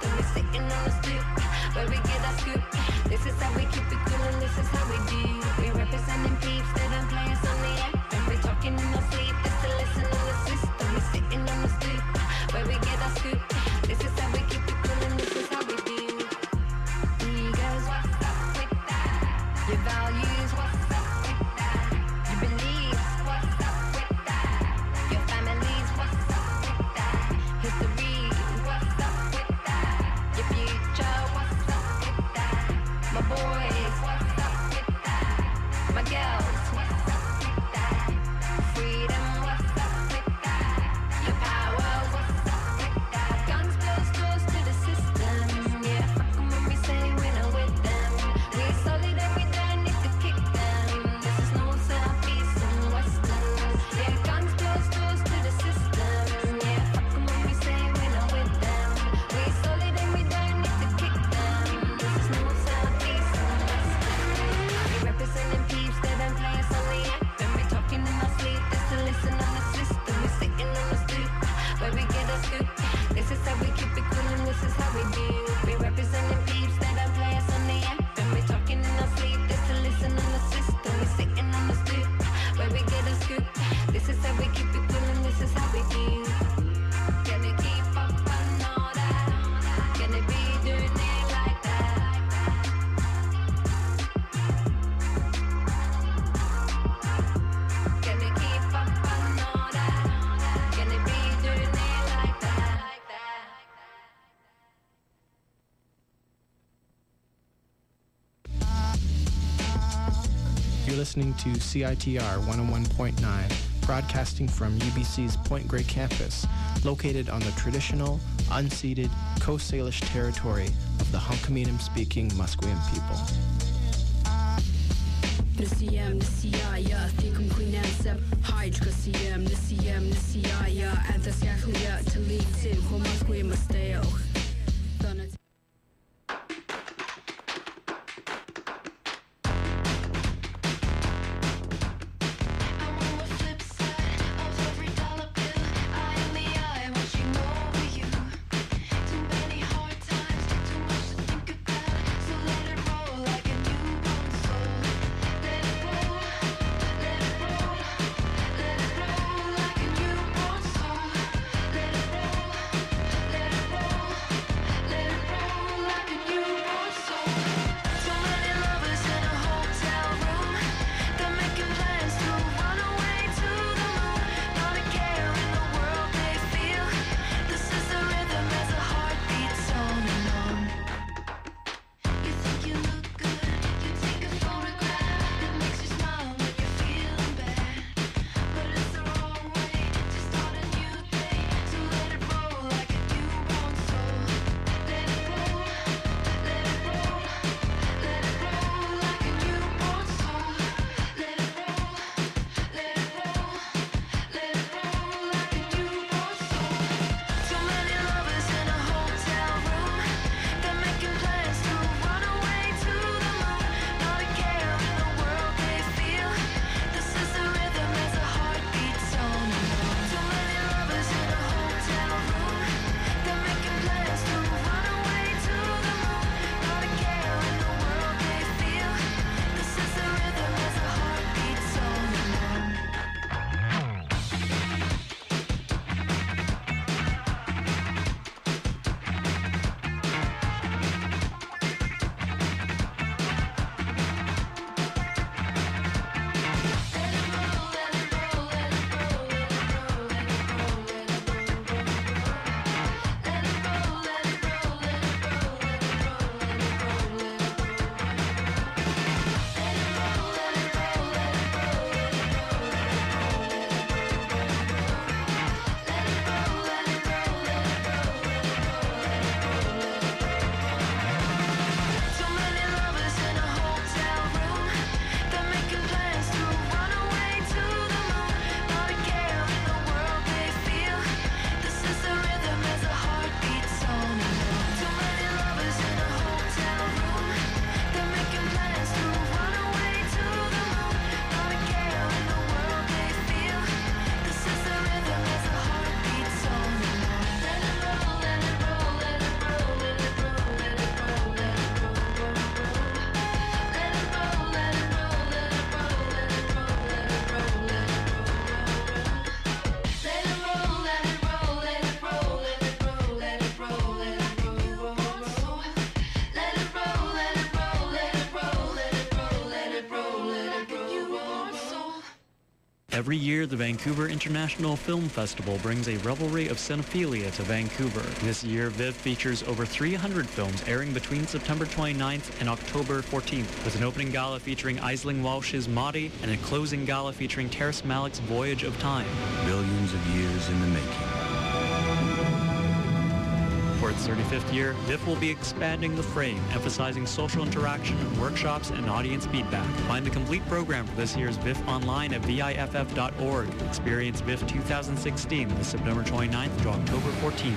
Your values, what's up with that? Your beliefs, what's up with that? Your families, what's up with that? History, what's up with that? Your future, what's up with that? My boys, what's up with that? My girls, what's up with that? Freedom, what's up with that? Your power, what's up with that? Guns, blows, doors to the system. Yeah, fuck 'em when we say we're not with them. We solid and we don't need to kick them. This is no south, east and western. Yeah, guns, blows, doors to the system. Yeah, fuck 'em when we say we're not with them. We solid and we don't need to kick them. This is no south, east and western. We representing peeps that don't play us on the app. When we talking in our sleep, just to listen on the system. We sitting on the stoop, where we get our scoop. This is how we keep it cool and this is how we do. We representing peeps that don't play us on the app. When we talking in our sleep, just to listen on the system. We sitting on the stoop, where we get our scoop. This is how we keep it cool and this is how we do. Can we keep up on all that? Can it be doing it like that? Can we keep up on all that? Can it be doing it like that? You're listening to C I T R one oh one point nine, broadcasting from U B C's Point Grey campus, located on the traditional, unceded Coast Salish territory of the Hunkaminam-speaking Musqueam people. Nisiyam, nisiyaya, thikum kuinansab, hydra siyam, nisiyam, nisiyaya, anthasyakuya, talitin, homasque masteo. Let it roll, let it roll, let it roll. Every year, the Vancouver International Film Festival brings a revelry of cinephilia to Vancouver. This year, VIV features over three hundred films airing between September twenty-ninth and October fourteenth, with an opening gala featuring Aisling Walsh's Mahdi and a closing gala featuring Terrence Malick's Voyage of Time. Billions of years in the making. For its thirty-fifth year, VIF will be expanding the frame, emphasizing social interaction, workshops, and audience feedback. Find the complete program for this year's VIF online at V I F F dot org. Experience VIF two thousand sixteen this September twenty-ninth to October fourteenth.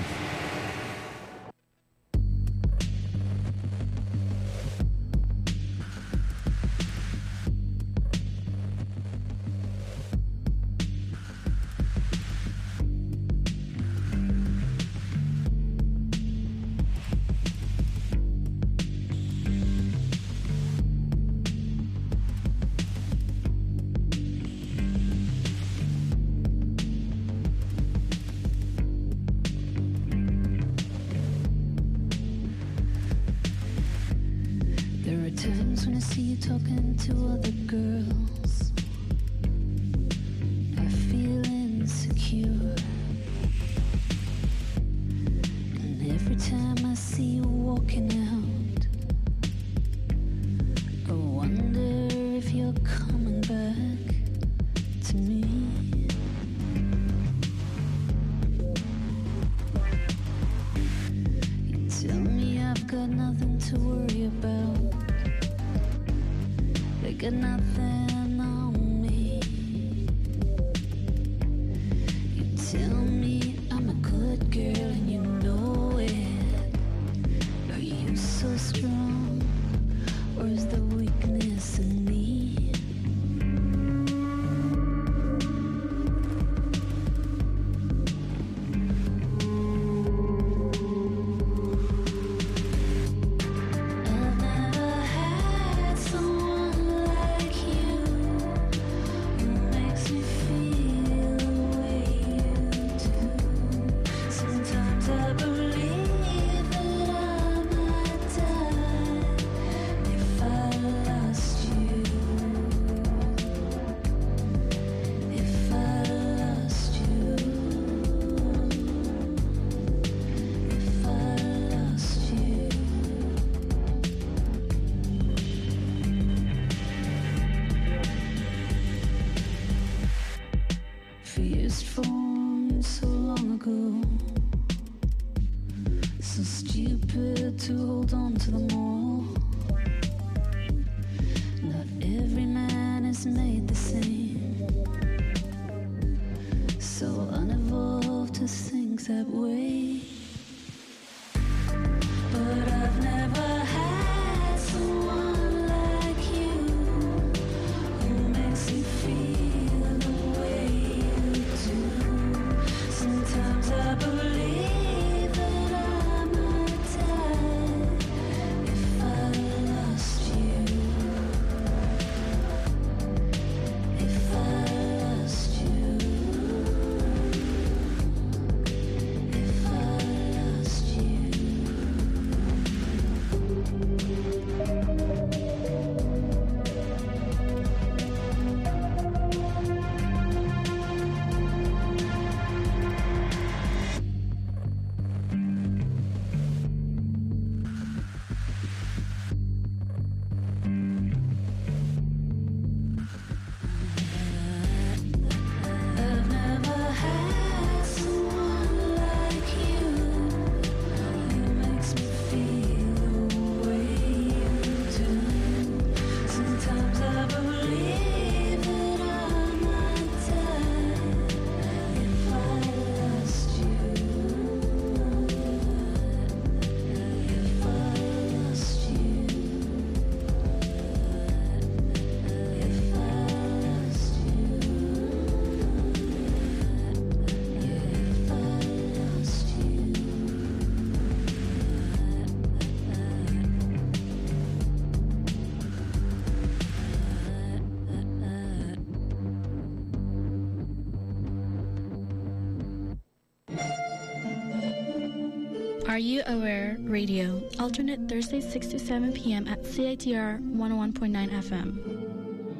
Are You Aware Radio, alternate Thursdays six to seven p.m. at C I T R one oh one point nine F M.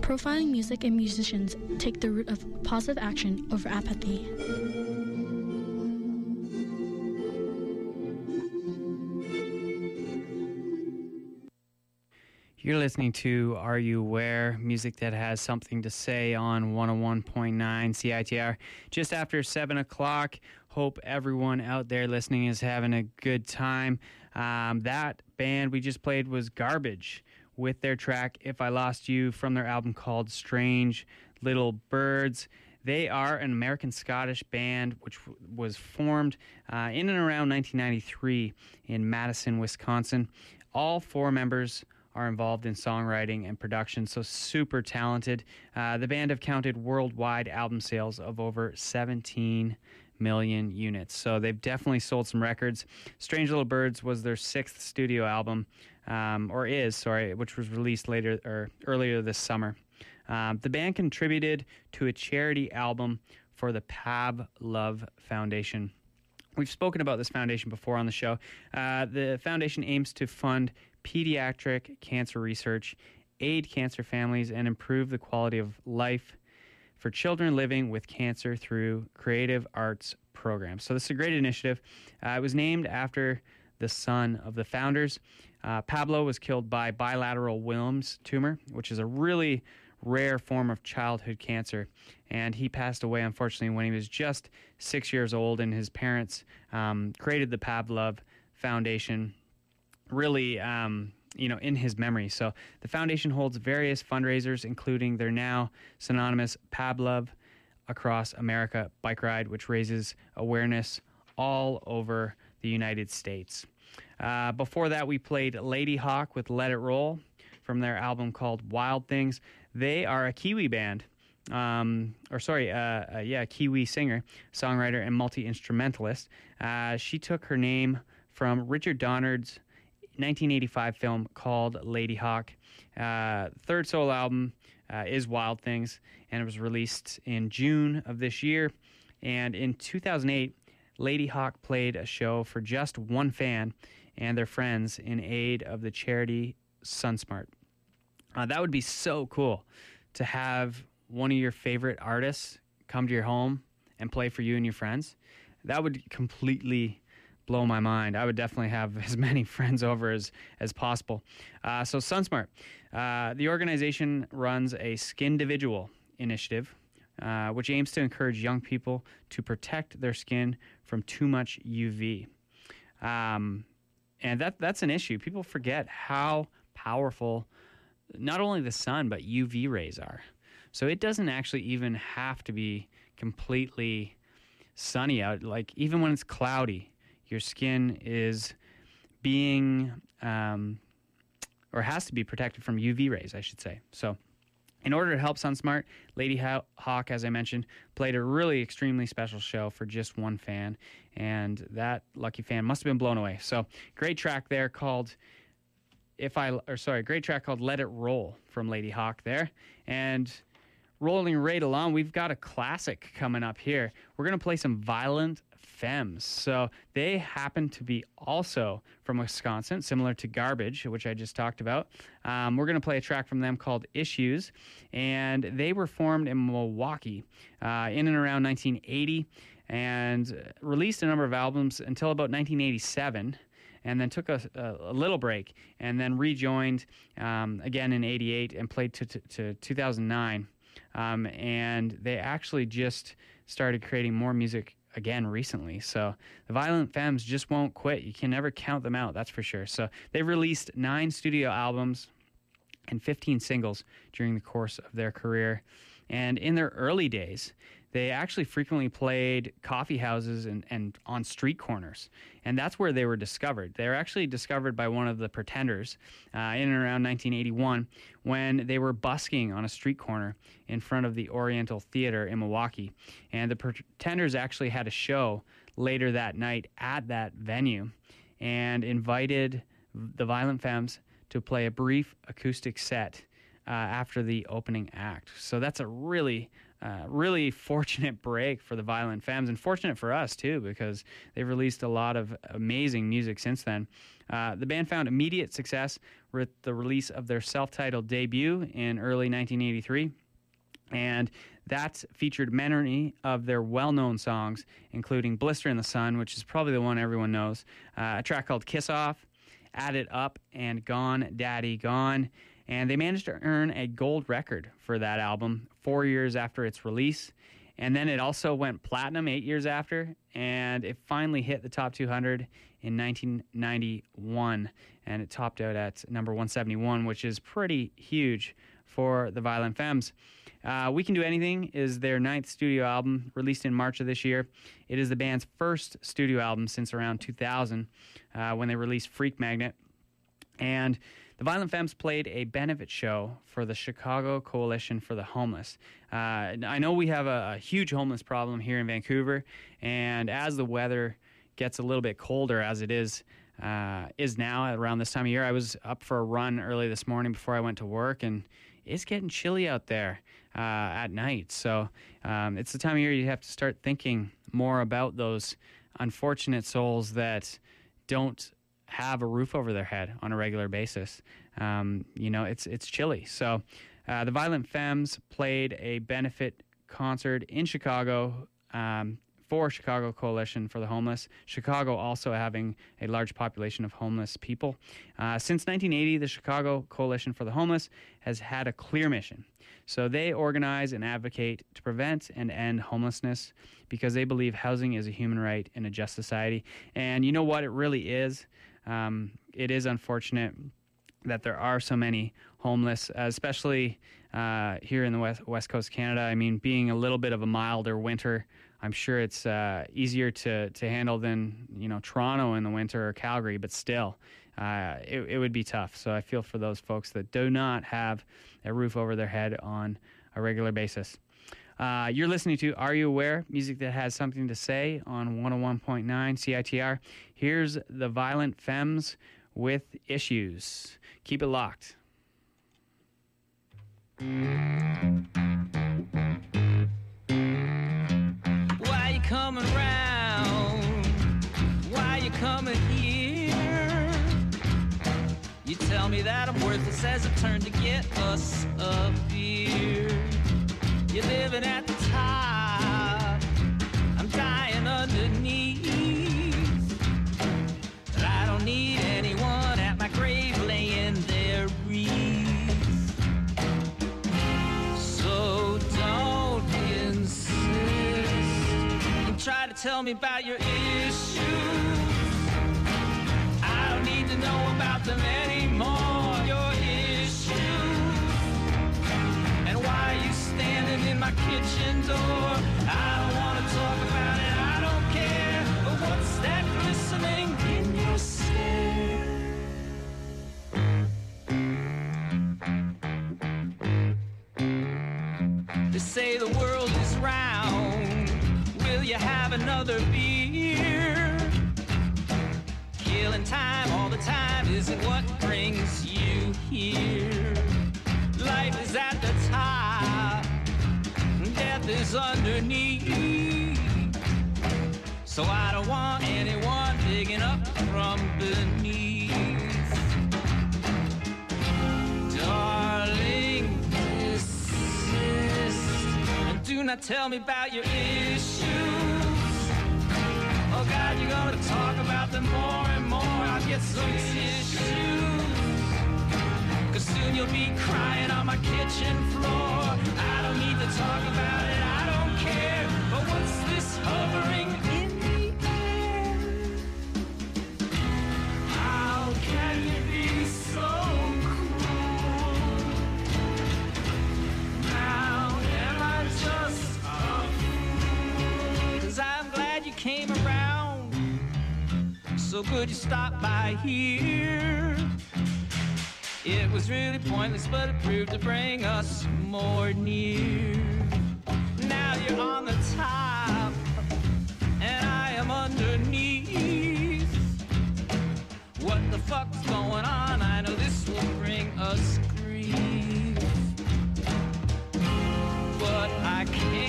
Profiling music and musicians take the route of positive action over apathy. You're listening to Are You Aware? Music that has something to say on one oh one point nine C I T R. Just after seven o'clock. Hope everyone out there listening is having a good time. Um, that band we just played was Garbage with their track If I Lost You from their album called Strange Little Birds. They are an American-Scottish band which w- was formed uh, in and around nineteen ninety-three in Madison, Wisconsin. All four members are involved in songwriting and production, so super talented. Uh, the band have counted worldwide album sales of over seventeen million units, so they've definitely sold some records. Strange Little Birds was their sixth studio album, um, or is, sorry, which was released later or earlier this summer. Um, the band contributed to a charity album for the Pavlov Foundation. We've spoken about this foundation before on the show. Uh, the foundation aims to fund pediatric cancer research, aid cancer families, and improve the quality of life for children living with cancer through creative arts programs. So this is a great initiative. Uh, it was named after the son of the founders. Uh, Pablo was killed by bilateral Wilms tumor, which is a really rare form of childhood cancer, and he passed away, unfortunately, when he was just six years old, and his parents um, created the Pavlov Foundation really, um, you know, in his memory. So the foundation holds various fundraisers, including their now synonymous Pavlov Across America bike ride, which raises awareness all over the United States. Uh, before that, we played Lady Hawk with Let It Roll from their album called Wild Things. They are a Kiwi band, um, or sorry, uh, uh, yeah, Kiwi singer, songwriter, and multi-instrumentalist. Uh, she took her name from Richard Donner's nineteen eighty-five film called Lady Hawk. Uh, third solo album uh, is Wild Things, and it was released in June of this year. And in two thousand eight, Lady Hawk played a show for just one fan and their friends in aid of the charity SunSmart. Uh, that would be so cool to have one of your favorite artists come to your home and play for you and your friends. That would completely blow my mind. I would definitely have as many friends over as, as possible. Uh, so SunSmart, uh, the organization runs a Skindividual initiative, uh, which aims to encourage young people to protect their skin from too much U V. Um, and that that's an issue. People forget how powerful not only the sun, but U V rays are. So it doesn't actually even have to be completely sunny out. Like, even when it's cloudy, your skin is being, um, or has to be protected from U V rays, I should say. So in order to help SunSmart, Lady Hawk, as I mentioned, played a really extremely special show for just one fan, and that lucky fan must have been blown away. So great track there called If I, or sorry, great track called Let It Roll from Lady Hawk there. And rolling right along, we've got a classic coming up here. We're going to play some Violent Femmes. So they happen to be also from Wisconsin, similar to Garbage, which I just talked about. Um, we're going to play a track from them called Issues, and they were formed in Milwaukee uh, in and around nineteen eighty and released a number of albums until about nineteen eighty-seven. And then took a, a, a little break, and then rejoined um, again in eighty-eight and played to, to, to two thousand nine. Um, and they actually just started creating more music again recently. So the Violent Femmes just won't quit. You can never count them out, that's for sure. So they've released nine studio albums and fifteen singles during the course of their career. And in their early days, they actually frequently played coffee houses and, and on street corners. And that's where they were discovered. They were actually discovered by one of the Pretenders uh, in and around nineteen eighty-one when they were busking on a street corner in front of the Oriental Theater in Milwaukee. And the Pretenders actually had a show later that night at that venue and invited the Violent Femmes to play a brief acoustic set uh, after the opening act. So that's a really uh, really fortunate break for the Violent Femmes, and fortunate for us too, because they've released a lot of amazing music since then. Uh, the band found immediate success with the release of their self-titled debut in early nineteen eighty-three, and that featured many of their well-known songs, including Blister in the Sun, which is probably the one everyone knows, uh, a track called Kiss Off, Add It Up, and Gone Daddy Gone. And they managed to earn a gold record for that album four years after its release. And then it also went platinum eight years after, and it finally hit the top two hundred in nineteen ninety-one. And it topped out at number one seventy-one, which is pretty huge for the Violent Femmes. Uh, We Can Do Anything is their ninth studio album, released in March of this year. It is the band's first studio album since around two thousand, uh, when they released Freak Magnet. And the Violent Femmes played a benefit show for the Chicago Coalition for the Homeless. Uh, I know we have a, a huge homeless problem here in Vancouver, and as the weather gets a little bit colder, as it is uh, is now around this time of year, I was up for a run early this morning before I went to work, and it's getting chilly out there uh, at night. So um, it's the time of year you have to start thinking more about those unfortunate souls that don't have a roof over their head on a regular basis. Um, you know, it's it's chilly. So uh, the Violent Femmes played a benefit concert in Chicago um, for Chicago Coalition for the Homeless. Chicago also having a large population of homeless people. Uh, since nineteen eighty, the Chicago Coalition for the Homeless has had a clear mission. So they organize and advocate to prevent and end homelessness because they believe housing is a human right in a just society. And you know what? It really is. Um, it is unfortunate that there are so many homeless, especially uh, here in the west, west coast of Canada. I mean, being a little bit of a milder winter, I'm sure it's uh, easier to, to handle than, you know, Toronto in the winter or Calgary, but still, uh, it, it would be tough. So I feel for those folks that do not have a roof over their head on a regular basis. Uh, you're listening to Are You Aware? Music that has something to say on one oh one point nine C I T R. Here's the Violent Femmes with Issues. Keep it locked. Why you coming round? Why you coming here? You tell me that I'm worthless as a turn to get us up here. You're living at the top, I'm dying underneath. But I don't need anyone at my grave laying their wreath. So don't insist and try to tell me about your issues. I don't need to know about them anymore. Your issues. And why are you standing in my kitchen door? I don't want to talk about it, I don't care. But what's that glistening in your stare? They say the world is round. Will you have another beer? Killing time all the time isn't what brings you here. Life is at the top, death is underneath. So I don't want anyone digging up from beneath. Darling, persist, and do not tell me about your issues. Oh God, you're gonna talk about them more and more. I'll get some tissues, 'cause soon you'll be crying on my kitchen floor. I don't need to talk about it, I don't care. But what's this hovering in the air? How can you be so cruel? Now am I just a fool? 'Cause I'm glad you came around. So could you stop by here? It was really pointless, but it proved to bring us more near. Now you're on the top, and I am underneath. What the fuck's going on? I know this will bring us grief, but I can't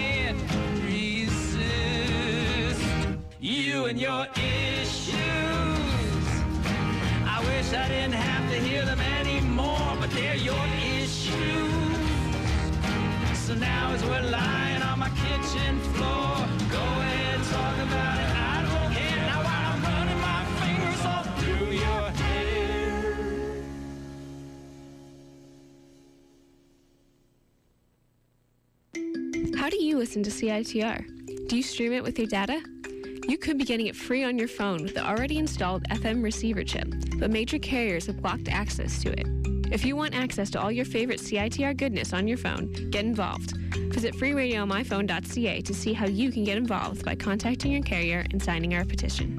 and your issues. I wish I didn't have to hear them anymore, but they're your issues. So now as we're lying on my kitchen floor, go ahead, talk about it, I don't care. Now while I'm running my fingers all through your hair. How do you listen to C I T R? Do you stream it with your data? You could be getting it free on your phone with the already installed F M receiver chip, but major carriers have blocked access to it. If you want access to all your favorite C I T R goodness on your phone, get involved. Visit free radio my phone dot c a to see how you can get involved by contacting your carrier and signing our petition.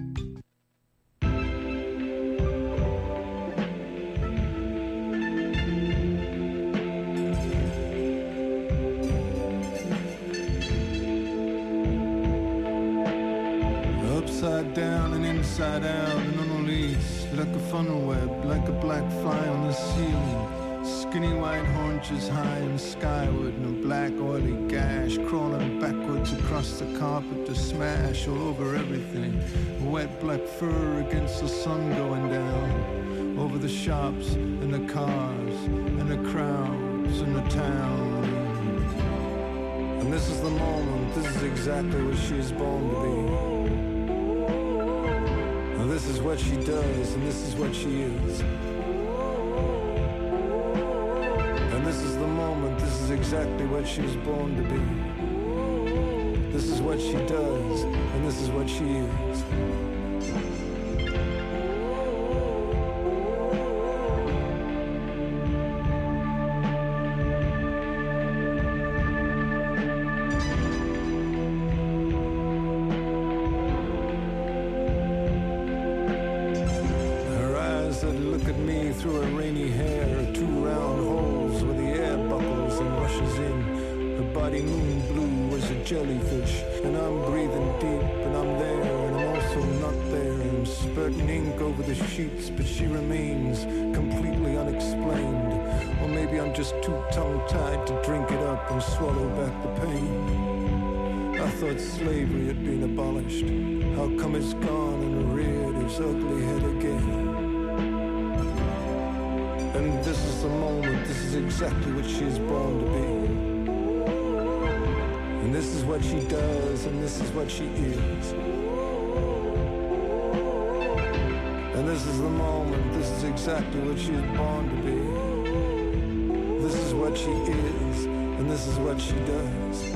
Upside down and inside out and unreleased, like a funnel web, like a black fly on the ceiling. Skinny white haunches high and skyward, and a black oily gash crawling backwards across the carpet to smash all over everything. A wet black fur against the sun going down, over the shops and the cars and the crowds and the town. And this is the moment, this is exactly what she is born to be. And this is what she does, and this is what she is. And this is the moment, this is exactly what she was born to be. This is what she does, and this is what she is. Through her rainy hair, two round holes where the air buckles and rushes in. Her body moon blue as a jellyfish, and I'm breathing deep, and I'm there, and I'm also not there. I'm spurting ink over the sheets, but she remains completely unexplained. Or maybe I'm just too tongue-tied to drink it up and swallow back the pain. I thought slavery had been abolished. How come it's gone and reared its ugly head again? And this is the moment, this is exactly what she is born to be. And this is what she does, and this is what she is. And this is the moment, this is exactly what she is born to be. This is what she is, and this is what she does.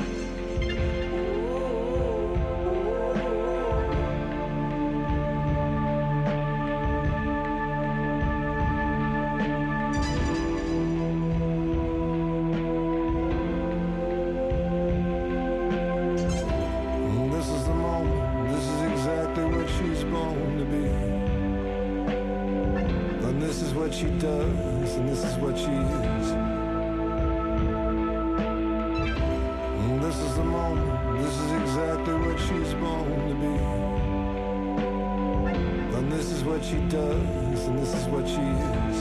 She does, and this is what she is. And this is the moment, this is exactly what she's born to be. And this is what she does, and this is what she is.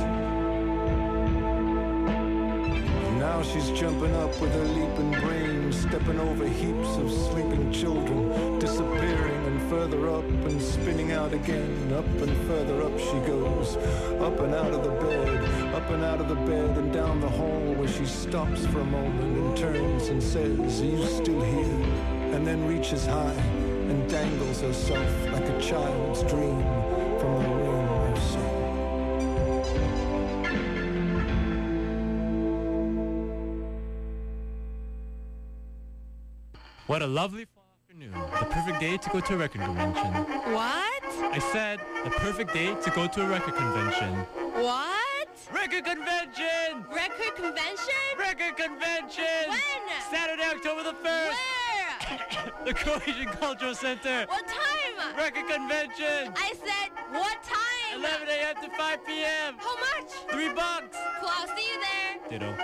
And now she's jumping up with her leaping brain, stepping over heaps of sleeping children, disappearing and further up and spinning out again. Up and further up she goes, up and out of the bed, up and out of the bed and down the hall, where she stops for a moment and turns and says, "Are you still here?" And then reaches high and dangles herself like a child's dream from the ring of sin. What a lovely fall afternoon. The perfect day to go to a record convention. What? I said the perfect day to go to a record convention. What? Record convention! Record convention? Record convention! When? Saturday, October the first. Where? The Croatian Cultural Center. What time? Record convention. I said, what time? eleven a.m. to five p.m. How much? Three bucks. Cool, I'll see you there. Ditto.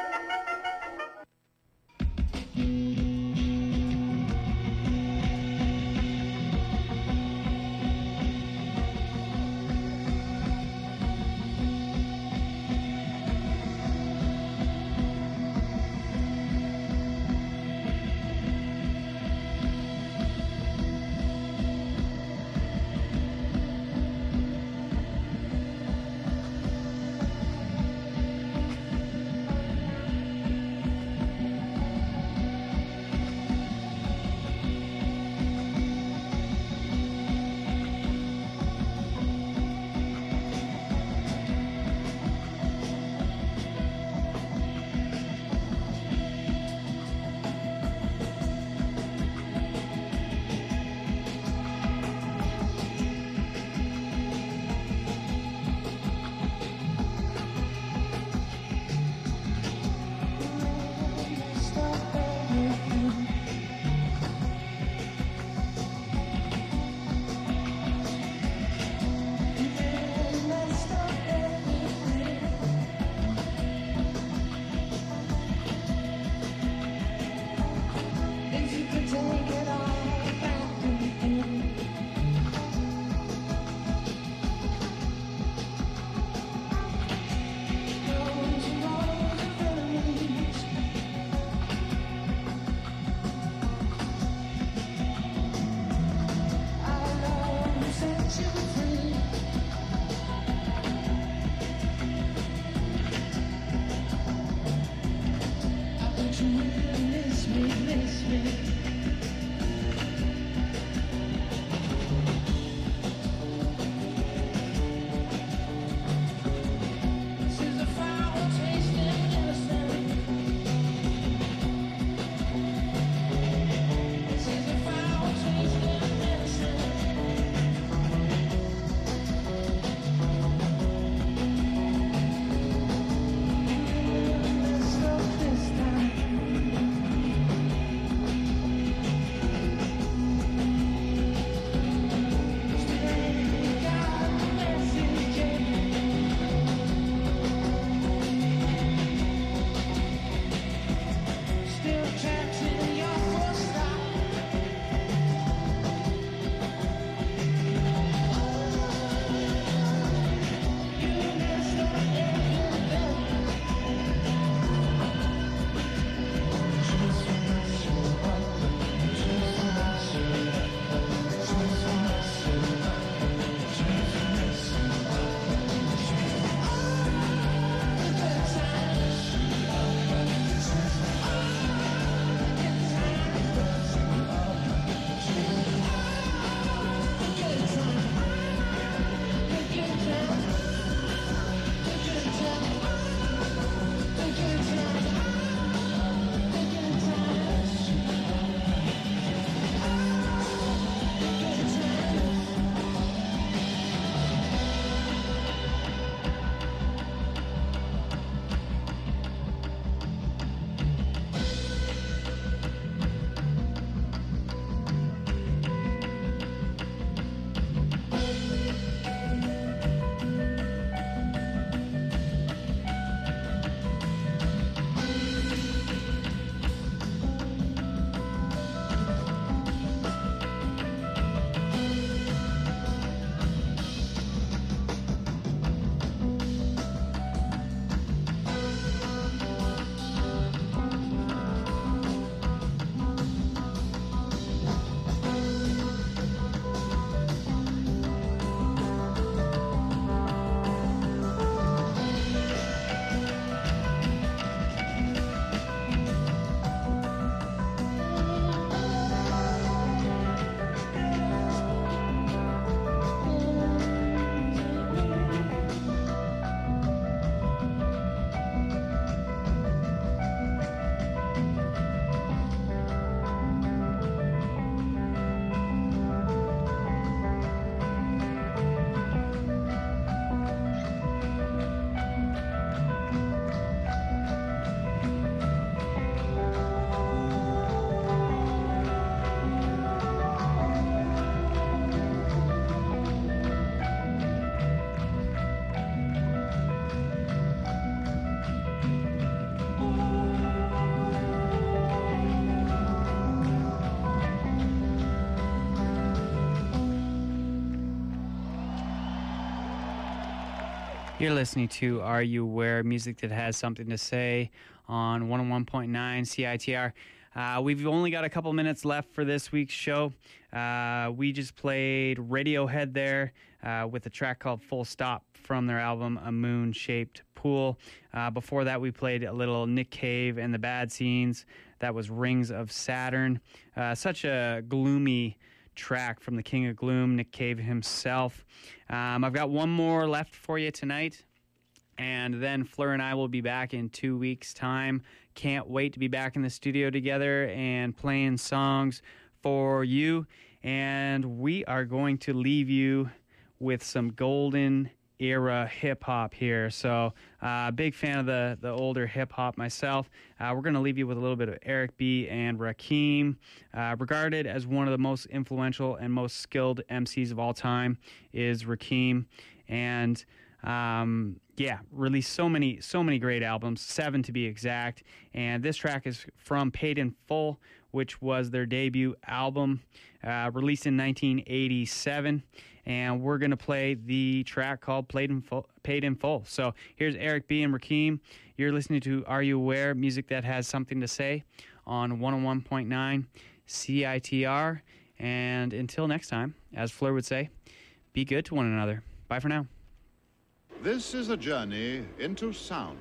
You're listening to Are You Aware? Music that has something to say on one oh one point nine C I T R. Uh, we've only got a couple minutes left for this week's show. Uh, we just played Radiohead there uh, with a track called Full Stop from their album A Moon-Shaped Pool. Uh, before that, we played a little Nick Cave and the Bad Scenes. That was Rings of Saturn. Uh, such a gloomy track from the King of Gloom, Nick Cave himself. Um, I've got one more left for you tonight, and then Fleur and I will be back in two weeks' time. Can't wait to be back in the studio together and playing songs for you. And we are going to leave you with some golden era hip-hop here. So uh, big fan of the, the older hip-hop myself. Uh, we're going to leave you with a little bit of Eric B. and Rakim. Uh, regarded as one of the most influential and most skilled M Cs of all time is Rakim. And um, yeah, released so many, so many great albums, seven to be exact. And this track is from Paid in Full, which was their debut album, uh, released in nineteen eighty-seven. And we're going to play the track called Paid in Full. Paid in Full. So here's Eric B. and Rakim. You're listening to Are You Aware? Music that has something to say on one oh one point nine C I T R. And until next time, as Fleur would say, be good to one another. Bye for now. This is a journey into sound.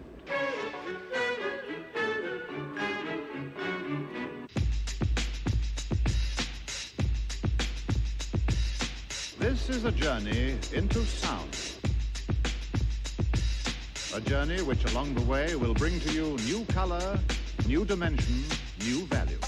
This is a journey into sound. A journey which along the way will bring to you new color, new dimension, new value.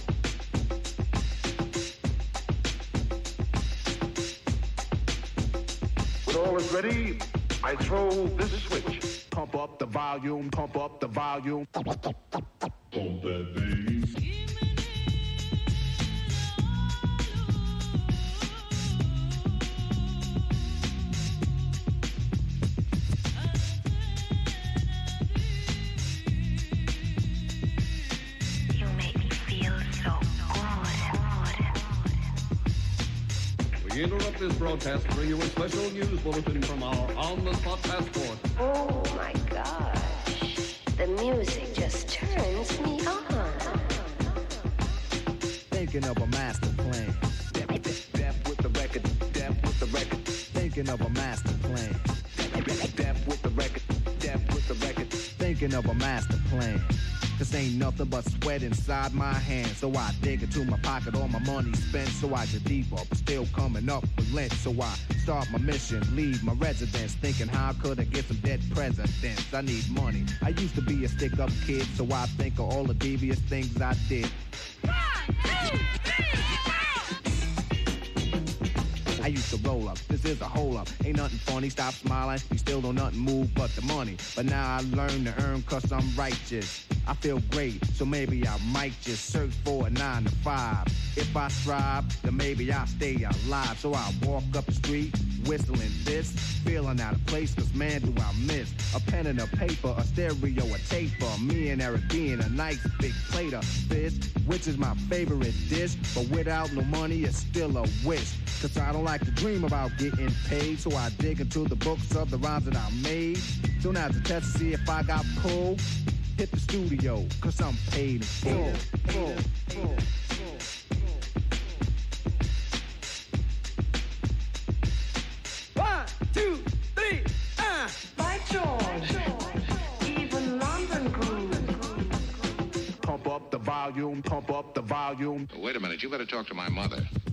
When all is ready, I throw this switch. Pump up the volume, pump up the volume. Pump that bass. You make me feel so good. We interrupt this broadcast to bring you a special news bulletin from our on-the-spot passport. Oh my gosh. The music just turns me on. Thinking of a master plan. Death with the record, death with the record. Thinking of a master plan. Death with the record, death with the record. Thinking of a master plan. This ain't nothing but sweat inside my hands. So I dig into my pocket, all my money spent. So I get deeper, but still coming up with lint. So I start my mission, leave my residence. Thinking how could I get some dead presidents? I need money. I used to be a stick-up kid, so I think of all the devious things I did. One, two, three, four. I used to roll up, this is a hole up. Ain't nothing funny, stop smiling. You still don't nothing move but the money. But now I learn to earn cause I'm righteous. I feel great, so maybe I might just search for a nine to five. If I strive, then maybe I'll stay alive. So I walk up the street, whistling this, feeling out of place, cause man do I miss a pen and a paper, a stereo, a taper. Me and Eric being a nice big plate of fish, which is my favorite dish. But without no money, it's still a wish. Cause I don't like to dream about getting paid. So I dig into the books of the rhymes that I made. Soon as a test to see if I got pulled, hit the studio, cause I'm paid in full. full, full. One, two, three, uh. By George, even London grooves. Pump up the volume, pump up the volume. Wait a minute, you better talk to my mother.